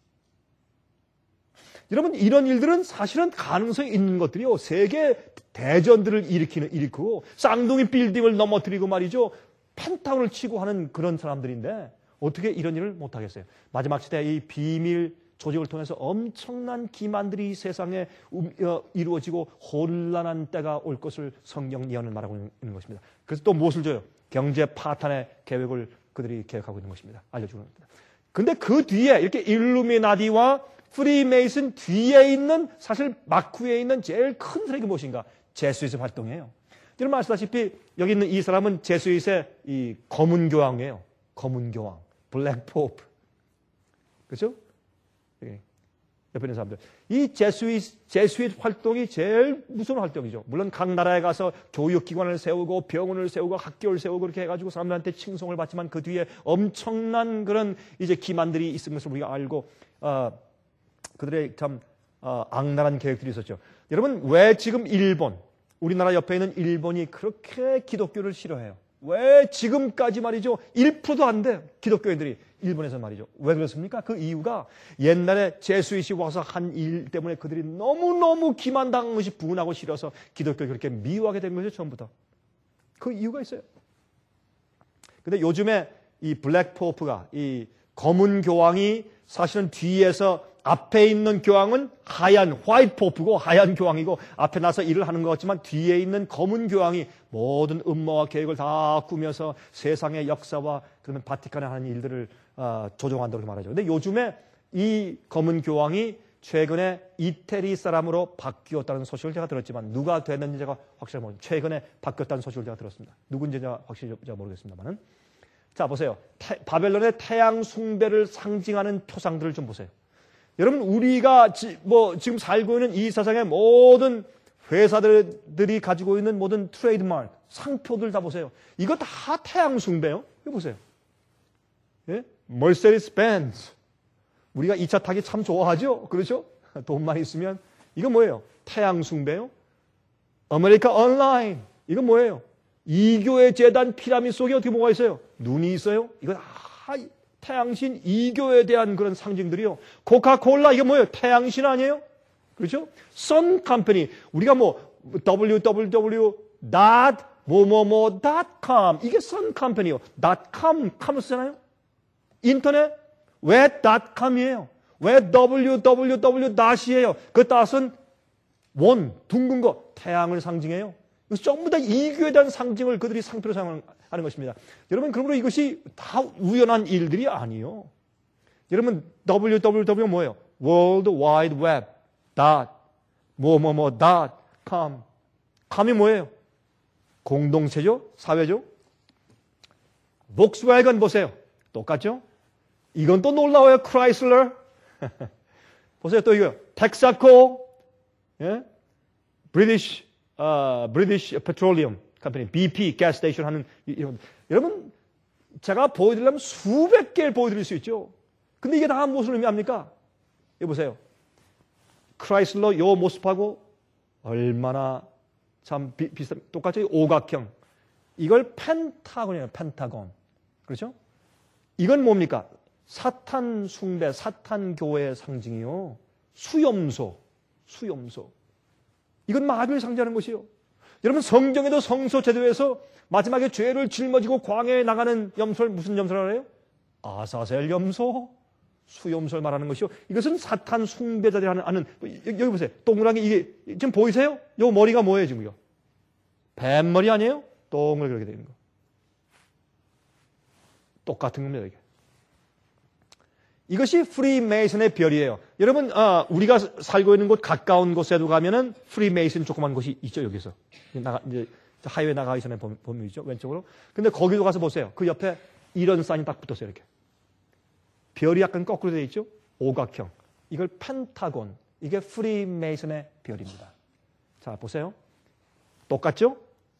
여러분 이런 일들은 사실은 가능성이 있는 것들이요. 세계 대전들을 일으키고 쌍둥이 빌딩을 넘어뜨리고 말이죠. 펜타곤을 치고 하는 그런 사람들인데 어떻게 이런 일을 못하겠어요? 마지막 시대에 이 비밀 조직을 통해서 엄청난 기만들이 이 세상에 이루어지고 혼란한 때가 올 것을 성경 예언을 말하고 있는 것입니다. 그래서 또 무엇을 줘요? 경제 파탄의 계획을 그들이 계획하고 있는 것입니다. 알려주는 겁니다. 근데 그 뒤에 이렇게 일루미나디와 프리메이슨 뒤에 있는 사실 막후에 있는 제일 큰 세력이 무엇인가? 제수잇의 활동이에요. 여러분 아시다시피 여기 있는 이 사람은 제수잇의 이 검은 교황이에요. 검은 교황. 블랙 포프. 그렇죠? 옆에 있는 사람들. 이 제수잇 활동이 제일 무서운 활동이죠. 물론 각 나라에 가서 교육기관을 세우고 병원을 세우고 학교를 세우고 그렇게 해가지고 사람들한테 칭송을 받지만 그 뒤에 엄청난 그런 이제 기만들이 있는 것을 우리가 알고, 그들의 참, 악랄한 계획들이 있었죠. 여러분, 왜 지금 우리나라 옆에 있는 일본이 그렇게 기독교를 싫어해요? 왜 지금까지 말이죠. 1%도 안 돼. 기독교인들이 일본에서 말이죠. 왜 그렇습니까? 그 이유가 옛날에 제수잇이 와서 한 일 때문에 그들이 너무너무 기만당한 것이 분하고 싫어서 기독교를 그렇게 미워하게 된 거죠. 처음부터. 그 이유가 있어요. 근데 요즘에 이 블랙 포프가, 이 검은 교황이 사실은 뒤에서 앞에 있는 교황은 화이트 포프고 하얀 교황이고 앞에 나서 일을 하는 것 같지만 뒤에 있는 검은 교황이 모든 음모와 계획을 다 꾸며서 세상의 역사와 그러면 바티칸에 하는 일들을 조종한다고 말하죠. 근데 요즘에 이 검은 교황이 최근에 이태리 사람으로 바뀌었다는 소식을 제가 들었지만 누가 됐는지 제가 확실히 모르겠습니다. 최근에 바뀌었다는 소식을 제가 들었습니다. 누군지 제가 확실히 모르겠습니다만은. 자, 보세요. 바벨론의 태양 숭배를 상징하는 표상들을 좀 보세요. 여러분, 우리가 지금 살고 있는 이 세상의 모든 회사들이 가지고 있는 모든 트레이드마크, 상표들 다 보세요. 이거 다 태양 숭배요. 이거 보세요. 예? 머세디스 벤츠. 우리가 이 차 타기 참 좋아하죠? 그렇죠? 돈만 있으면. 이거 뭐예요? 태양 숭배요. 아메리카 온라인. 이거 뭐예요? 이교의 재단 피라미드 속에 어떻게 뭐가 있어요? 눈이 있어요? 이거 다 태양신 이교에 대한 그런 상징들이요. 코카콜라 이게 뭐예요? 태양신 아니에요? 그렇죠? 선 컴퍼니 우리가 www.com 이게 선 컴퍼니요. .com 쓰잖아요. 인터넷 왜 .com이에요? 왜 www.이에요? 그 .은 원 둥근 거 태양을 상징해요. 전부 다 이교에 대한 상징을 그들이 상표로 사용하는 것입니다. 여러분, 그러므로 이것이 다 우연한 일들이 아니에요. 여러분, www 뭐예요? World Wide Web. .com. com이 뭐예요? 공동체죠? 사회죠? Volkswagen 보세요. 똑같죠? 이건 또 놀라워요. Chrysler. 보세요. 또 이거. Texaco. 예? British Petroleum Company, BP gas station 하는 여러분 제가 보여드리려면 수백 개를 보여드릴 수 있죠. 근데 이게 다 무슨 의미합니까? 여기 보세요. 크라이슬러 요 모습하고 얼마나 참 비슷한 똑같죠? 오각형. 이걸 펜타곤이에요. 펜타곤. 그렇죠? 이건 뭡니까? 사탄 숭배, 사탄 교회의 상징이요. 수염소. 이건 마귀를 상징하는 것이요. 여러분 성경에도 성소 제도에서 마지막에 죄를 짊어지고 광야에 나가는 염소를 무슨 염소라고 해요? 아사셀 염소, 수염소를 말하는 것이요. 이것은 사탄 숭배자들이 하는 여기 보세요. 동그란 게 이게 지금 보이세요? 요 머리가 뭐예요 지금 이거? 뱀머리 아니에요? 동그랗게 되는 거. 똑같은 겁니다 이게. 이것이 프리메이슨의 별이에요. 여러분, 우리가 살고 있는 곳 가까운 곳에도 가면은 프리메이슨 조그만 곳이 있죠, 여기서. 이제 하이웨이 나가기 전에 보면 있죠, 왼쪽으로. 근데 거기도 가서 보세요. 그 옆에 이런 사인이 딱 붙었어요, 이렇게. 별이 약간 거꾸로 되어 있죠? 오각형. 이걸 펜타곤. 이게 프리메이슨의 별입니다. 자, 보세요. 똑같죠?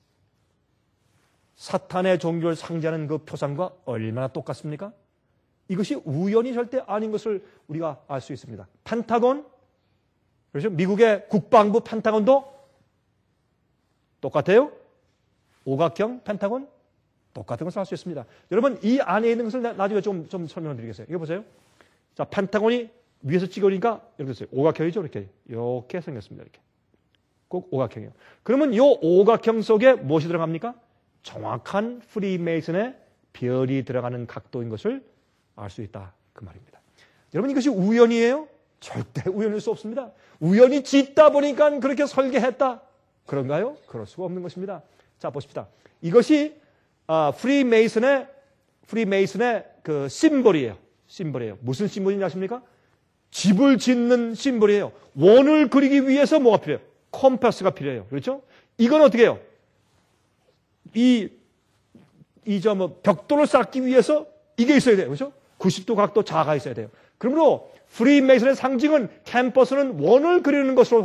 사탄의 종교를 상징하는 그 표상과 얼마나 똑같습니까? 이것이 우연이 절대 아닌 것을 우리가 알 수 있습니다. 펜타곤, 그렇죠? 미국의 국방부 펜타곤도 똑같아요. 오각형 펜타곤 똑같은 것을 알 수 있습니다. 여러분 이 안에 있는 것을 나중에 좀 설명을 드리겠어요. 이거 보세요. 자, 펜타곤이 위에서 찍으니까 이렇게 됐어요. 오각형이죠, 이렇게 생겼습니다. 이렇게 꼭 오각형이에요. 그러면 이 오각형 속에 무엇이 들어갑니까? 정확한 프리메이슨의 별이 들어가는 각도인 것을 알 수 있다. 그 말입니다. 여러분 이것이 우연이에요? 절대 우연일 수 없습니다. 우연히 짓다 보니까 그렇게 설계했다. 그런가요? 그럴 수가 없는 것입니다. 자, 보십시다. 이것이 프리메이슨의 그 심볼이에요. 무슨 심볼인지 아십니까? 집을 짓는 심볼이에요. 원을 그리기 위해서 뭐가 필요해요? 컴패스가 필요해요. 그렇죠? 이건 어떻게 해요? 벽돌을 쌓기 위해서 이게 있어야 돼요. 그렇죠? 90도 각도 자가 있어야 돼요. 그러므로 프리메이슨의 상징은 캠퍼스는 원을 그리는 것으로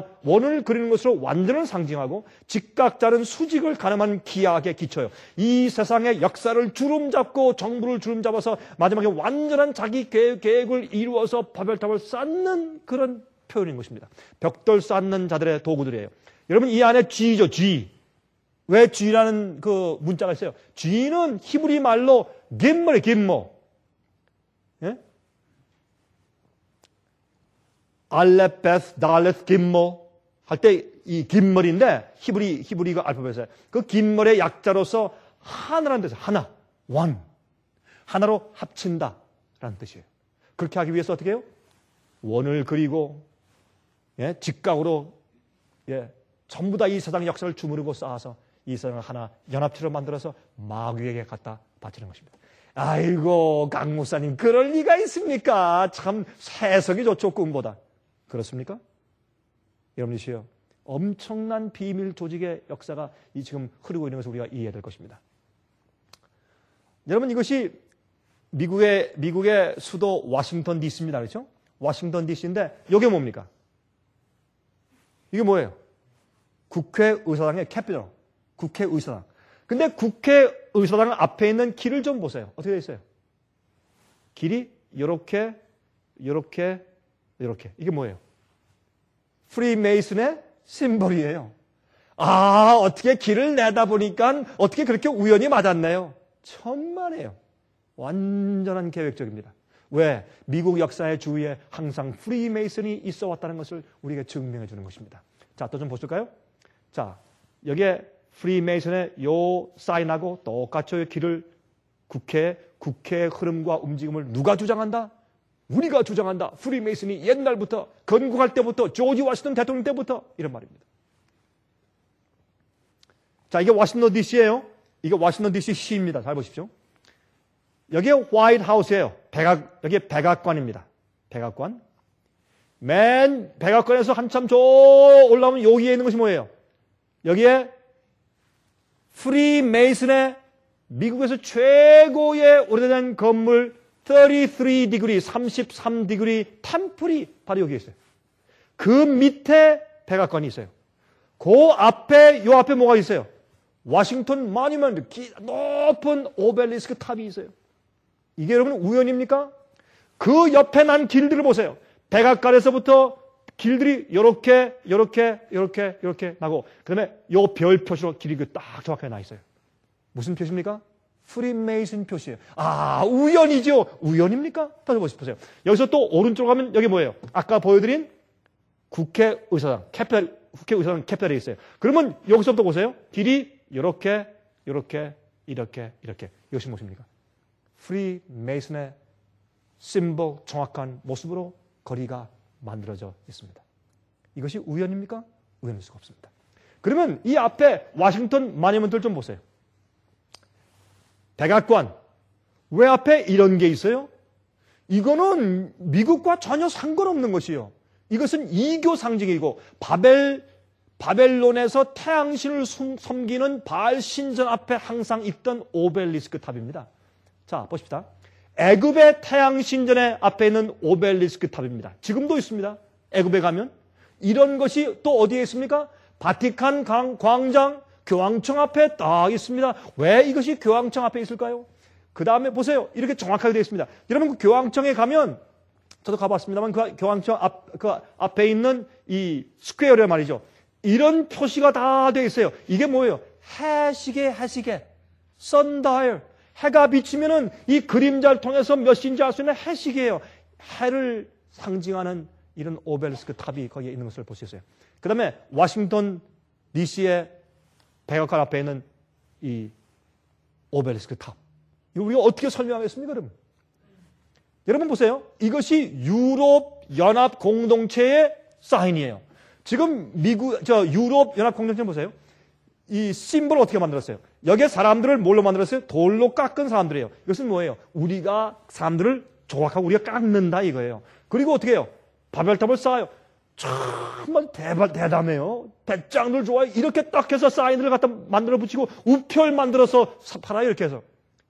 완전을 상징하고 직각자는 수직을 가늠한 기하에 기쳐요. 이 세상의 역사를 주름잡고 정부를 주름잡아서 마지막에 완전한 자기 계획을 이루어서 바벨탑을 쌓는 그런 표현인 것입니다. 벽돌 쌓는 자들의 도구들이에요. 여러분 이 안에 G죠. G. 왜 G라는 그 문자가 있어요? G는 히브리 말로 김머리 김모. 예? 알렙, 베스, 달렛, 김모 할 때 이 김머리인데 히브리가 알파벳이에요. 그 김머리의 약자로서 하나라는 뜻이에요. 하나, one. 하나로 합친다라는 뜻이에요. 그렇게 하기 위해서 어떻게 해요? 원을 그리고 예, 직각으로 예, 전부 다 이 세상의 역사를 주무르고 쌓아서 이 세상을 하나 연합체로 만들어서 마귀에게 갖다 바치는 것입니다. 아이고 강 목사님 그럴 리가 있습니까? 참 해석이 좋죠 꿈보다. 그렇습니까? 여러분이시여 엄청난 비밀 조직의 역사가 지금 흐르고 있는 것을 우리가 이해해야 될 것입니다. 여러분 이것이 미국의 수도 워싱턴 DC입니다. 그렇죠? 워싱턴 DC인데 이게 뭡니까? 이게 뭐예요? 국회의사당의 캐피털. 국회의사당. 근데 국회의사당 앞에 있는 길을 좀 보세요. 어떻게 되어 있어요? 길이 이렇게 이게 뭐예요? 프리메이슨의 심벌이에요. 아, 어떻게 길을 내다 보니까 어떻게 그렇게 우연히 맞았네요. 천만에요. 완전한 계획적입니다. 왜? 미국 역사의 주위에 항상 프리메이슨이 있어 왔다는 것을 우리에게 증명해 주는 것입니다. 자, 또 좀 보실까요? 자, 여기에 프리메이슨의 요 사인하고 똑같이 요 길을 국회의 흐름과 움직임을 누가 주장한다? 우리가 주장한다. 프리메이슨이 옛날부터 건국할 때부터 조지 워싱턴 대통령 때부터 이런 말입니다. 자, 이게 워싱턴 DC예요. 이게 워싱턴 DC 시입니다. 잘 보십시오. 여기에 화이트 하우스예요. 여기에 백악관입니다. 백악관. 맨 백악관에서 한참 저 올라오면 여기에 있는 것이 뭐예요? 여기에 프리메이슨의 미국에서 최고의 오래된 건물 33디그리 템플이 바로 여기에 있어요. 그 밑에 백악관이 있어요. 요 앞에 뭐가 있어요? 워싱턴 모뉴먼트, 높은 오벨리스크 탑이 있어요. 이게 여러분 우연입니까? 그 옆에 난 길들을 보세요. 백악관에서부터 길들이 요렇게 나고, 그 다음에 요 별 표시로 길이 딱 정확하게 나 있어요. 무슨 표시입니까? 프리메이슨 표시예요. 아, 우연이죠? 우연입니까? 다시 보세요. 여기서 또 오른쪽 가면 여기 뭐예요? 아까 보여드린 국회의사당, 국회의사당 캐피탈에 있어요. 그러면 여기서부터 보세요. 길이 이렇게. 이것이 무엇입니까? 프리메이슨의 심볼 정확한 모습으로 거리가 만들어져 있습니다. 이것이 우연입니까? 우연일 수가 없습니다. 그러면 이 앞에 워싱턴 모뉴먼트를 좀 보세요. 백악관. 왜 앞에 이런 게 있어요? 이거는 미국과 전혀 상관없는 것이요. 이것은 이교 상징이고 바벨론에서 태양신을 섬기는 바알 신전 앞에 항상 있던 오벨리스크 탑입니다. 자, 보십시다. 애굽의 태양신전의 앞에 있는 오벨리스크 탑입니다. 지금도 있습니다. 애굽에 가면. 이런 것이 또 어디에 있습니까? 바티칸 광장, 교황청 앞에 딱 있습니다. 왜 이것이 교황청 앞에 있을까요? 그 다음에 보세요. 이렇게 정확하게 되어 있습니다. 여러분 그 교황청에 가면 저도 가봤습니다만 그 교황청 앞에 있는 이 스퀘어에 말이죠. 이런 표시가 다 되어 있어요. 이게 뭐예요? 해시계. 선다일. 해가 비치면은 이 그림자를 통해서 몇 시인지 알 수 있는 해시계예요. 해를 상징하는 이런 오벨리스크 탑이 거기에 있는 것을 볼 수 있어요. 그 다음에 워싱턴 DC의 백악관 앞에 있는 이 오벨리스크 탑. 이거 우리가 어떻게 설명하겠습니까, 여러분? 여러분 보세요. 이것이 유럽 연합 공동체의 사인이에요. 지금 유럽 연합 공동체 보세요. 이 심볼을 어떻게 만들었어요? 여기에 사람들을 뭘로 만들었어요? 돌로 깎은 사람들이에요. 이것은 뭐예요? 우리가 사람들을 조각하고 우리가 깎는다 이거예요. 그리고 어떻게 해요? 바벨탑을 쌓아요. 정말 대담해요. 배짱들 좋아요. 이렇게 딱 해서 사인을 갖다 만들어 붙이고 우표를 만들어서 팔아요. 이렇게 해서.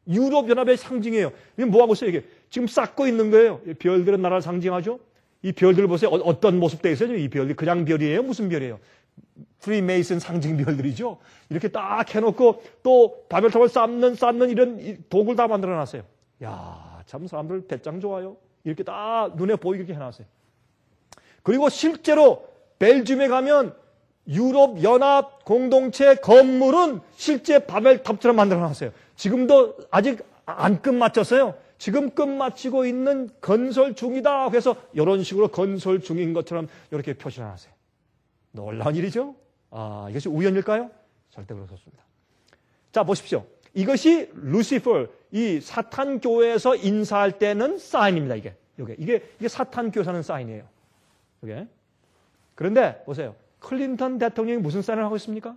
유럽연합의 상징이에요. 이게 뭐하고 있어요, 이게? 지금 쌓고 있는 거예요. 별들은 나라를 상징하죠? 이 별들 보세요. 어떤 모습도 있어요, 이 별이. 그냥 별이에요? 무슨 별이에요? 프리메이슨 상징 별들이죠? 이렇게 딱 해놓고 또 바벨탑을 쌓는 이런 도구를 다 만들어 놨어요. 야, 참 사람들 배짱 좋아요. 이렇게 딱 눈에 보이게 해놨어요. 그리고 실제로 벨gium에 가면 유럽 연합 공동체 건물은 실제 바벨탑처럼 만들어 놨어요. 지금도 아직 안 끝마쳤어요. 지금 끝마치고 있는 건설 중이다. 그래서 이런 식으로 건설 중인 것처럼 이렇게 표시를 해놨어요. 놀라운 일이죠? 아, 이것이 우연일까요? 절대 그렇습니다. 자, 보십시오. 이것이 루시퍼, 이 사탄 교회에서 인사할 때는 사인입니다, 이게 사탄 교사는 사인이에요. 이게. 그런데 보세요. 클린턴 대통령이 무슨 사인을 하고 있습니까?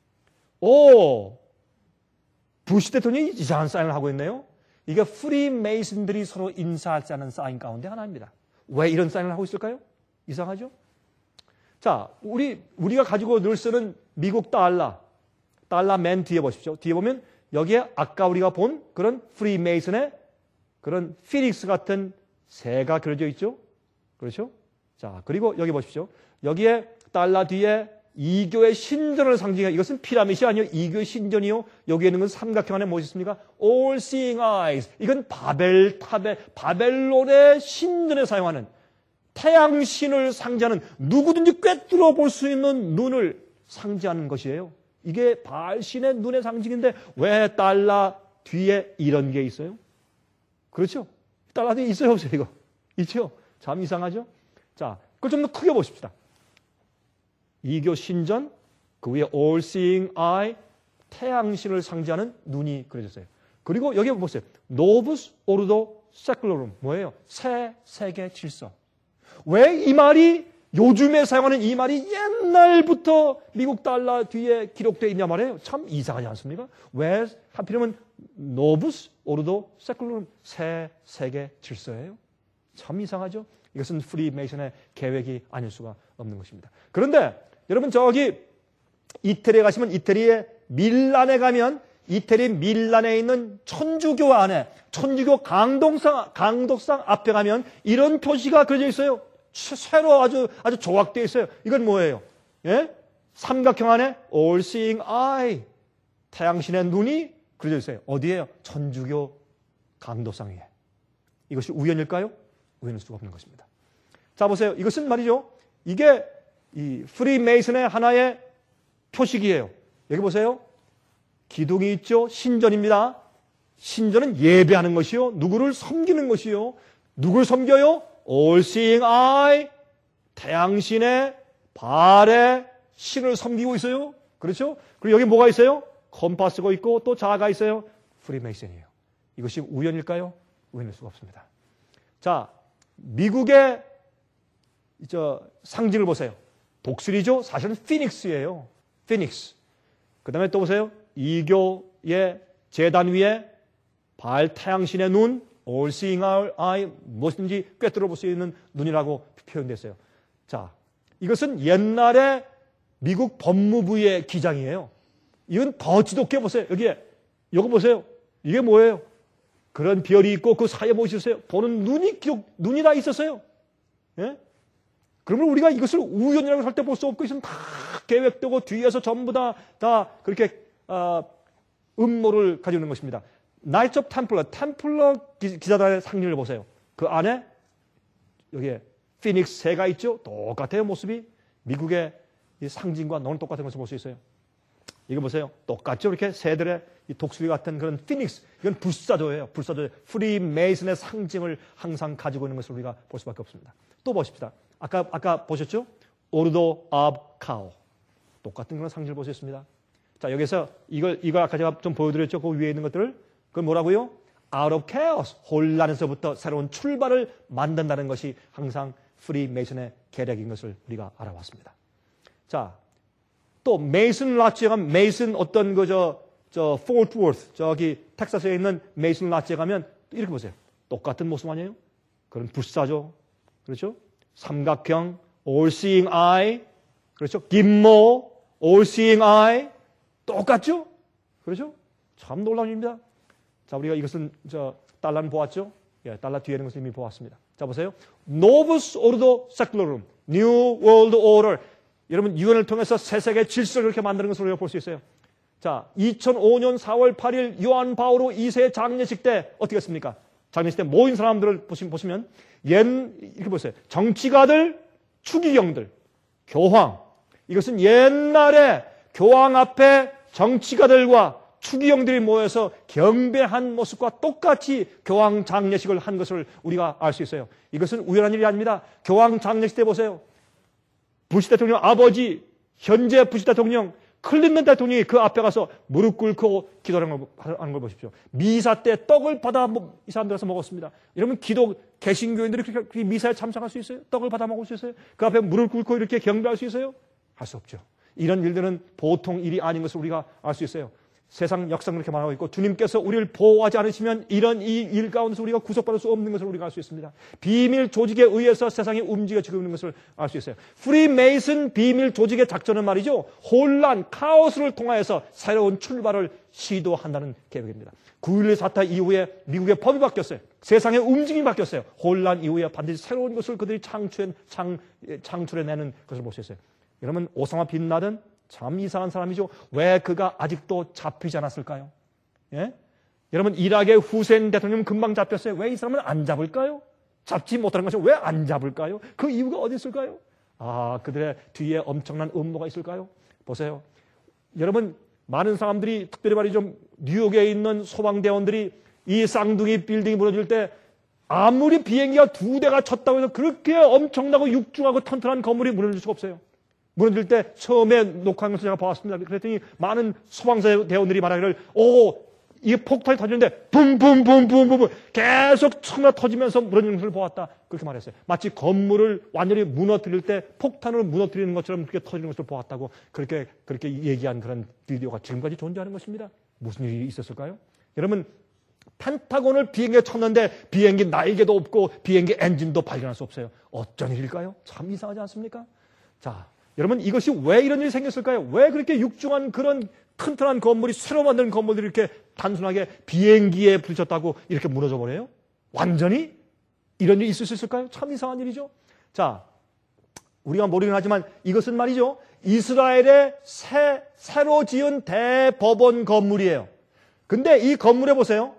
부시 대통령이 이상한 사인을 하고 있네요. 이게 프리메이슨들이 서로 인사할 때 하는 사인 가운데 하나입니다. 왜 이런 사인을 하고 있을까요? 이상하죠? 자, 우리가 가지고 늘 쓰는 미국 달러맨 뒤에 보십시오. 뒤에 보면 여기에 아까 우리가 본 그런 프리메이슨의 그런 피닉스 같은 새가 그려져 있죠? 그렇죠? 자, 그리고 여기 보십시오. 여기에 달러 뒤에 이교의 신전을 상징해. 이것은 피라밋이 아니요. 이교의 신전이요. 여기에 있는 건 삼각형 안에 무엇이 있습니까? All seeing eyes. 이건 바벨론의 신전에 사용하는 태양신을 상징하는 누구든지 꿰뚫어 볼 수 있는 눈을 상징하는 것이에요. 이게 바알신의 눈의 상징인데 왜 달러 뒤에 이런 게 있어요? 그렇죠? 달러 뒤에 있어요, 없어요, 이거? 있죠? 참 이상하죠? 자, 그걸 좀 더 크게 보십시다. 이교 신전, 그 위에 all seeing eye, 태양신을 상징하는 눈이 그려졌어요. 그리고 여기 보세요. Novus Ordo Seclorum. 뭐예요? 새 세계 질서. 왜 이 말이 요즘에 사용하는 이 말이 옛날부터 미국 달러 뒤에 기록되어 있냐 말이에요. 참 이상하지 않습니까? 왜 하필이면 Novus Ordo Seclorum, 새 세계 질서예요? 참 이상하죠? 이것은 프리메이슨의 계획이 아닐 수가 없는 것입니다. 그런데 여러분 저기 이태리에 가시면 이태리의 밀란에 가면 이태리 밀란에 있는 천주교 안에 천주교 강독상 앞에 가면 이런 표시가 그려져 있어요. 쇠로 아주 조각되어 있어요. 이건 뭐예요? 예? 삼각형 안에 all seeing eye, 태양신의 눈이 그려져 있어요. 어디에요? 천주교 강도상 위에. 이것이 우연일까요? 우연일 수가 없는 것입니다. 자, 보세요. 이것은 말이죠. 이게 이 프리메이슨의 하나의 표식이에요. 여기 보세요. 기둥이 있죠. 신전입니다. 신전은 예배하는 것이요. 누구를 섬기는 것이요. 누구를 섬겨요? All seeing eye, 태양신의 발에 신을 섬기고 있어요. 그렇죠? 그리고 여기 뭐가 있어요? 컴파스가 있고 또 자아가 있어요. 프리메이슨이에요. 이것이 우연일까요? 우연일 수가 없습니다. 자, 미국의 상징을 보세요. 독수리죠? 사실은 피닉스예요. 피닉스. 그 다음에 또 보세요. 이교의 제단 위에 발 태양신의 눈, all seeing eye, 무엇이든지 꿰뚫어 볼 수 있는 눈이라고 표현됐어요. 자, 이것은 옛날에 미국 법무부의 기장이에요. 이건 더 지독해 보세요. 여기에. 이거 보세요. 이게 뭐예요? 그런 별이 있고 그 사이에 무엇이 있어요? 보는 눈이 다 있었어요. 예? 그러면 우리가 이것을 우연이라고 절대 볼 수 없고 이것은 다 계획되고 뒤에서 전부 다 그렇게 음모를 가지고 있는 것입니다. 나이츠 오브 템플러 기사단의 상징을 보세요. 그 안에 여기에 피닉스 새가 있죠. 똑같아요, 모습이. 미국의 이 상징과 너무 똑같은 것을 볼 수 있어요. 이거 보세요. 똑같죠? 이렇게 새들의 이 독수리 같은 그런 피닉스. 이건 불사조예요. 불사조. 프리메이슨의 상징을 항상 가지고 있는 것을 우리가 볼 수밖에 없습니다. 또 보십시다. 아까 보셨죠? 오르도 오브 카오. 똑같은 그런 상징을 보셨습니다. 자, 여기서 이걸 아까 제가 좀 보여드렸죠? 그 위에 있는 것들을. 그건 뭐라고요? Out of chaos. 혼란에서부터 새로운 출발을 만든다는 것이 항상 프리메이슨의 계략인 것을 우리가 알아봤습니다. 자, 또 메이슨 라치에 가면 메이슨 어떤 폴트워스 저기 텍사스에 있는 메이슨 라치에 가면 이렇게 보세요. 똑같은 모습 아니에요? 그런 불사조. 그렇죠? 삼각형, all seeing eye. 그렇죠? 김모, all seeing eye. 똑같죠? 그렇죠? 참 놀라운 일입니다. 자, 우리가 이것은 달러는 보았죠? 예, 달러 뒤에 있는 것을 이미 보았습니다. 자, 보세요. Novus Ordo Seclorum, New World Order. 여러분, 유엔을 통해서 새 세계 질서를 그렇게 만드는 것을 우리가 볼 수 있어요. 자, 2005년 4월 8일 요한 바오로 2세 장례식 때 어떻게 했습니까? 장례식 때 모인 사람들을 보시면 이렇게 보세요. 정치가들, 추기경들, 교황. 이것은 옛날에 교황 앞에 정치가들과 추기경들이 모여서 경배한 모습과 똑같이 교황 장례식을 한 것을 우리가 알 수 있어요. 이것은 우연한 일이 아닙니다. 교황 장례식 때 보세요. 부시 대통령 아버지, 현재 부시 대통령, 클린턴 대통령이 그 앞에 가서 무릎 꿇고 기도하는 걸 보십시오. 미사 때 떡을 받아 이 사람들에서 먹었습니다. 여러분, 개신교인들이 그렇게 미사에 참석할 수 있어요? 떡을 받아 먹을 수 있어요? 그 앞에 무릎 꿇고 이렇게 경배할 수 있어요? 할 수 없죠. 이런 일들은 보통 일이 아닌 것을 우리가 알 수 있어요. 세상 역사는 그렇게 말하고 있고 주님께서 우리를 보호하지 않으시면 이런 이 일 가운데서 우리가 구속받을 수 없는 것을 우리가 알 수 있습니다. 비밀 조직에 의해서 세상이 움직여지고 있는 것을 알 수 있어요. 프리메이슨 비밀 조직의 작전은 말이죠. 혼란, 카오스를 통하여서 새로운 출발을 시도한다는 계획입니다. 9.11 사태 이후에 미국의 법이 바뀌었어요. 세상의 움직임이 바뀌었어요. 혼란 이후에 반드시 새로운 것을 그들이 창출해내는 것을 볼 수 있어요. 여러분, 오사마 빈 라덴 참 이상한 사람이죠. 왜 그가 아직도 잡히지 않았을까요? 예? 여러분, 이라크의 후세인 대통령 금방 잡혔어요. 왜 이 사람을 안 잡을까요? 잡지 못하는 것이 왜 안 잡을까요? 그 이유가 어디 있을까요? 그들의 뒤에 엄청난 음모가 있을까요? 보세요. 여러분, 많은 사람들이 특별히 말이죠. 뉴욕에 있는 소방대원들이 이 쌍둥이 빌딩이 무너질 때 아무리 비행기가 2대가 쳤다고 해서 그렇게 엄청나고 육중하고 튼튼한 건물이 무너질 수가 없어요. 무너질 때 처음에 녹화한 것을 제가 보았습니다. 그랬더니 많은 소방대원들이 말하기를 이게 폭탄이 터지는데 붐붐붐붐붐 계속 처마 터지면서 무너지는 것을 보았다. 그렇게 말했어요. 마치 건물을 완전히 무너뜨릴 때 폭탄으로 무너뜨리는 것처럼 그렇게 터지는 것을 보았다고 그렇게 얘기한 그런 비디오가 지금까지 존재하는 것입니다. 무슨 일이 있었을까요? 여러분, 펜타곤을 비행기에 쳤는데 비행기 날개도 없고 비행기 엔진도 발견할 수 없어요. 어쩐 일일까요? 참 이상하지 않습니까? 자, 여러분, 이것이 왜 이런 일이 생겼을까요? 왜 그렇게 육중한 그런 튼튼한 건물이 새로 만든 건물들이 이렇게 단순하게 비행기에 부딪혔다고 이렇게 무너져 버려요? 완전히? 이런 일이 있을 수 있을까요? 참 이상한 일이죠. 자, 우리가 모르긴 하지만 이것은 말이죠. 이스라엘의 새로 지은 대법원 건물이에요. 근데 이 건물에 보세요.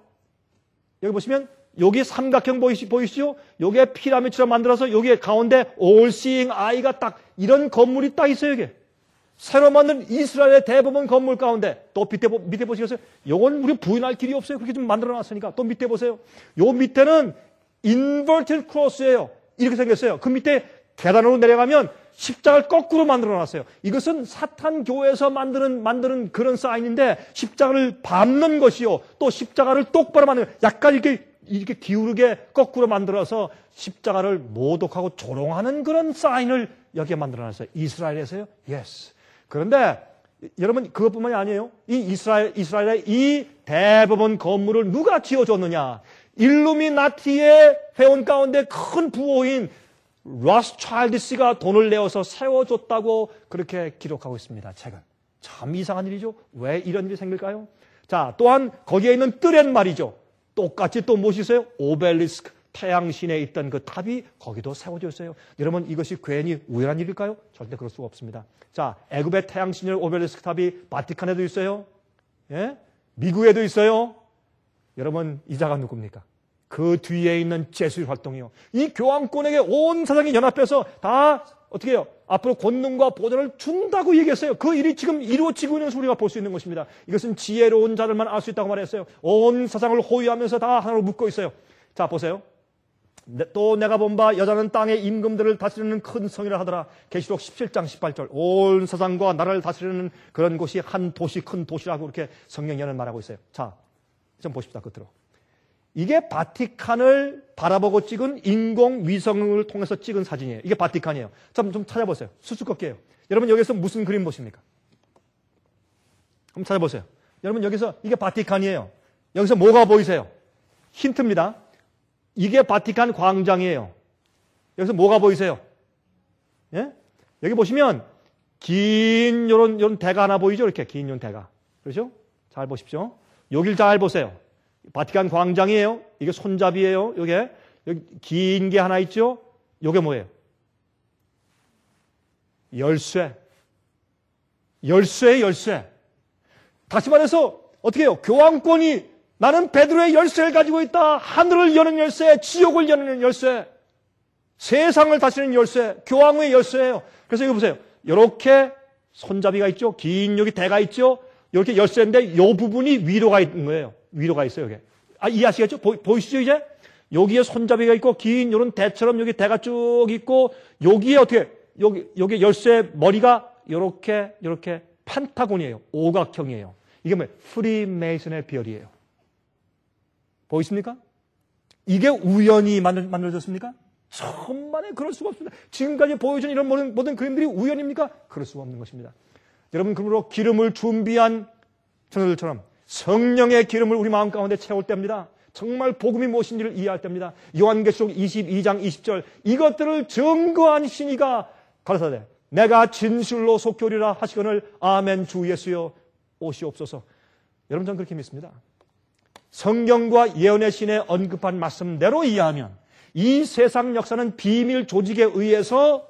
여기 보시면 여기 삼각형 보이시죠? 여기에 피라미드처럼 만들어서 여기에 가운데 All Seeing Eye가 딱 이런 건물이 딱 있어요. 이게 새로 만든 이스라엘의 대법원 건물 가운데 또 밑에 보시겠어요? 요건 우리 부인할 길이 없어요. 그렇게 좀 만들어놨으니까. 또 밑에 보세요. 요 밑에는 Inverted Cross예요. 이렇게 생겼어요. 그 밑에 계단으로 내려가면 십자가를 거꾸로 만들어놨어요. 이것은 사탄 교회에서 만드는 그런 사인인데 십자가를 밟는 것이요. 또 십자가를 똑바로 만드는 약간 이렇게 기울게 거꾸로 만들어서 십자가를 모독하고 조롱하는 그런 사인을 여기에 만들어놨어요. 이스라엘에서요? Yes. 그런데 여러분, 그것뿐만이 아니에요. 이 이스라엘의 이 대법원 건물을 누가 지어줬느냐? 일루미나티의 회원 가운데 큰 부호인 로스차일드스가 돈을 내어서 세워줬다고 그렇게 기록하고 있습니다. 책은. 참 이상한 일이죠. 왜 이런 일이 생길까요? 자, 또한 거기에 있는 뜰엔 말이죠. 똑같이 또 무엇이 있어요? 오벨리스크, 태양신에 있던 그 탑이 거기도 세워져 있어요. 여러분, 이것이 괜히 우연한 일일까요? 절대 그럴 수가 없습니다. 자, 애굽의 태양신의 오벨리스크 탑이 바티칸에도 있어요. 예? 미국에도 있어요. 여러분, 이자가 누굽니까? 그 뒤에 있는 제수의 활동이요. 이 교황권에게 온 세상이 연합해서 다 어떻게 해요? 앞으로 권능과 보좌를 준다고 얘기했어요. 그 일이 지금 이루어지고 있는 것을 우리가 볼 수 있는 것입니다. 이것은 지혜로운 자들만 알 수 있다고 말했어요. 온 세상을 호위하면서 다 하나로 묶고 있어요. 자, 보세요. 또 내가 본 바 여자는 땅의 임금들을 다스리는 큰 성이라 하더라. 계시록 17장 18절. 온 세상과 나라를 다스리는 그런 곳이 한 도시, 큰 도시라고 이렇게 성경에는 말하고 있어요. 자, 좀 보십시다. 끝으로. 이게 바티칸을 바라보고 찍은 인공위성을 통해서 찍은 사진이에요. 이게 바티칸이에요. 좀 찾아보세요. 수수께끼예요. 여러분, 여기서 무슨 그림 보십니까? 한번 찾아보세요. 여러분, 여기서 이게 바티칸이에요. 여기서 뭐가 보이세요? 힌트입니다. 이게 바티칸 광장이에요. 여기서 뭐가 보이세요? 예? 여기 보시면 긴 요런 대가 하나 보이죠? 이렇게 긴 요런 대가. 그렇죠? 잘 보십시오. 여길 잘 보세요. 바티칸 광장이에요. 이게 손잡이에요. 요게 여기 긴 게 하나 있죠. 요게 뭐예요? 열쇠. 열쇠. 다시 말해서 어떻게 해요? 교황권이 나는 베드로의 열쇠를 가지고 있다. 하늘을 여는 열쇠, 지옥을 여는 열쇠, 세상을 다스리는 열쇠, 교황의 열쇠예요. 그래서 이거 보세요. 이렇게 손잡이가 있죠. 긴 여기 대가 있죠. 이렇게 열쇠인데 이 부분이 위로가 있는 거예요. 위로가 있어요. 이게. 이해하시겠죠? 보이시죠 이제? 여기에 손잡이가 있고 긴 이런 대처럼 여기 대가 쭉 있고 여기에 어떻게 여기 열쇠 머리가 이렇게 펜타곤이에요. 오각형이에요. 이게 뭐예요? 프리메이슨의 별이에요. 보이십니까? 이게 우연히 만들어졌습니까? 천만에 그럴 수가 없습니다. 지금까지 보여준 이런 모든 그림들이 우연입니까? 그럴 수가 없는 것입니다. 여러분, 그러므로 기름을 준비한 전우들처럼 성령의 기름을 우리 마음 가운데 채울 때입니다. 정말 복음이 무엇인지를 이해할 때입니다. 요한계시록 22장 20절 이것들을 증거한 신이가 가라사대 내가 진실로 속교리라 하시거늘 아멘 주 예수여 오시옵소서. 여러분, 저는 그렇게 믿습니다. 성경과 예언의 신에 언급한 말씀대로 이해하면 이 세상 역사는 비밀 조직에 의해서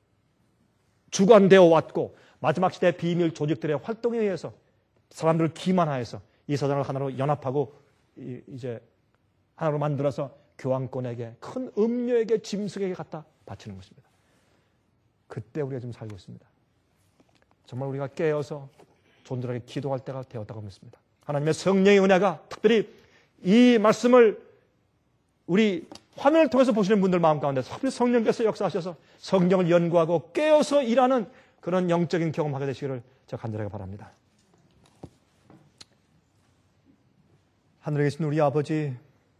주관되어 왔고 마지막 시대 비밀 조직들의 활동에 의해서 사람들을 기만하여서 이 세상을 하나로 연합하고 이제 하나로 만들어서 교황권에게 큰 음료에게 짐승에게 갖다 바치는 것입니다. 그때 우리가 지금 살고 있습니다. 정말 우리가 깨어서 존재하게 기도할 때가 되었다고 믿습니다. 하나님의 성령의 은혜가 특별히 이 말씀을 우리 화면을 통해서 보시는 분들 마음 가운데 특별히 성령께서 역사하셔서 성경을 연구하고 깨어서 일하는 그런 영적인 경험하게 되시기를 제가 간절하게 바랍니다. 하늘에 계신 우리 아버지,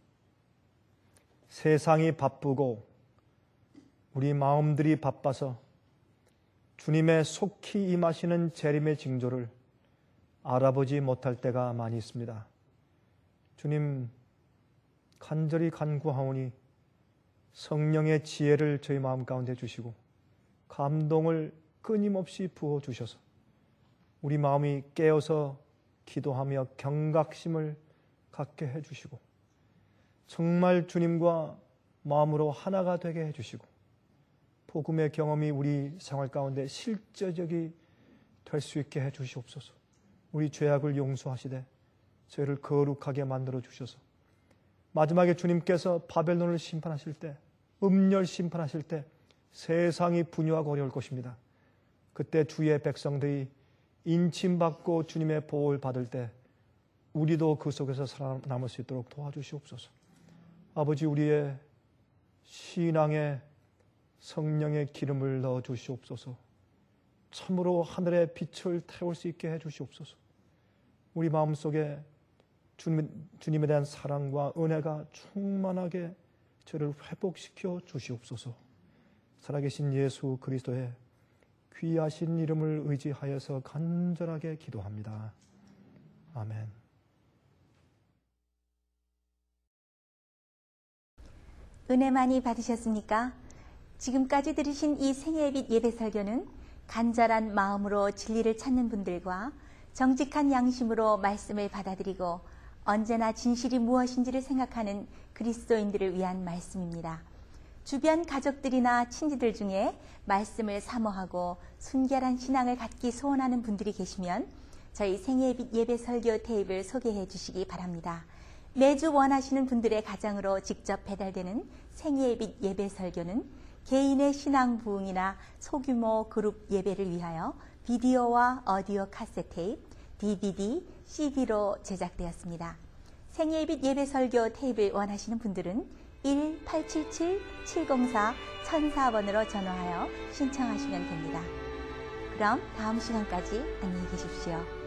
세상이 바쁘고 우리 마음들이 바빠서 주님의 속히 임하시는 재림의 징조를 알아보지 못할 때가 많이 있습니다. 주님, 간절히 간구하오니 성령의 지혜를 저희 마음 가운데 주시고 감동을 끊임없이 부어주셔서 우리 마음이 깨어서 기도하며 경각심을 갖게 해주시고 정말 주님과 마음으로 하나가 되게 해주시고 복음의 경험이 우리 생활 가운데 실제적이 될 수 있게 해주시옵소서. 우리 죄악을 용서하시되 저희를 거룩하게 만들어 주셔서 마지막에 주님께서 바벨론을 심판하실 때, 음열 심판하실 때 세상이 분유하고 어려울 것입니다. 그때 주의 백성들이 인침받고 주님의 보호를 받을 때 우리도 그 속에서 살아남을 수 있도록 도와주시옵소서. 아버지, 우리의 신앙에 성령의 기름을 넣어 주시옵소서. 참으로 하늘의 빛을 태울 수 있게 해 주시옵소서. 우리 마음속에 주님에 대한 사랑과 은혜가 충만하게 저를 회복시켜 주시옵소서. 살아계신 예수 그리스도의 귀하신 이름을 의지하여서 간절하게 기도합니다. 아멘. 은혜 많이 받으셨습니까? 지금까지 들으신 이 생애의 빛 예배 설교는 간절한 마음으로 진리를 찾는 분들과 정직한 양심으로 말씀을 받아들이고 언제나 진실이 무엇인지를 생각하는 그리스도인들을 위한 말씀입니다. 주변 가족들이나 친지들 중에 말씀을 사모하고 순결한 신앙을 갖기 소원하는 분들이 계시면 저희 생애의 빛 예배 설교 테이프를 소개해 주시기 바랍니다. 매주 원하시는 분들의 가정으로 직접 배달되는 생애의 빛 예배 설교는 개인의 신앙 부흥이나 소규모 그룹 예배를 위하여 비디오와 오디오 카세트 테이프, DVD, CD로 제작되었습니다. 생애의 빛 예배 설교 테이프를 원하시는 분들은 1-877-704-1004번으로 전화하여 신청하시면 됩니다. 그럼 다음 시간까지 안녕히 계십시오.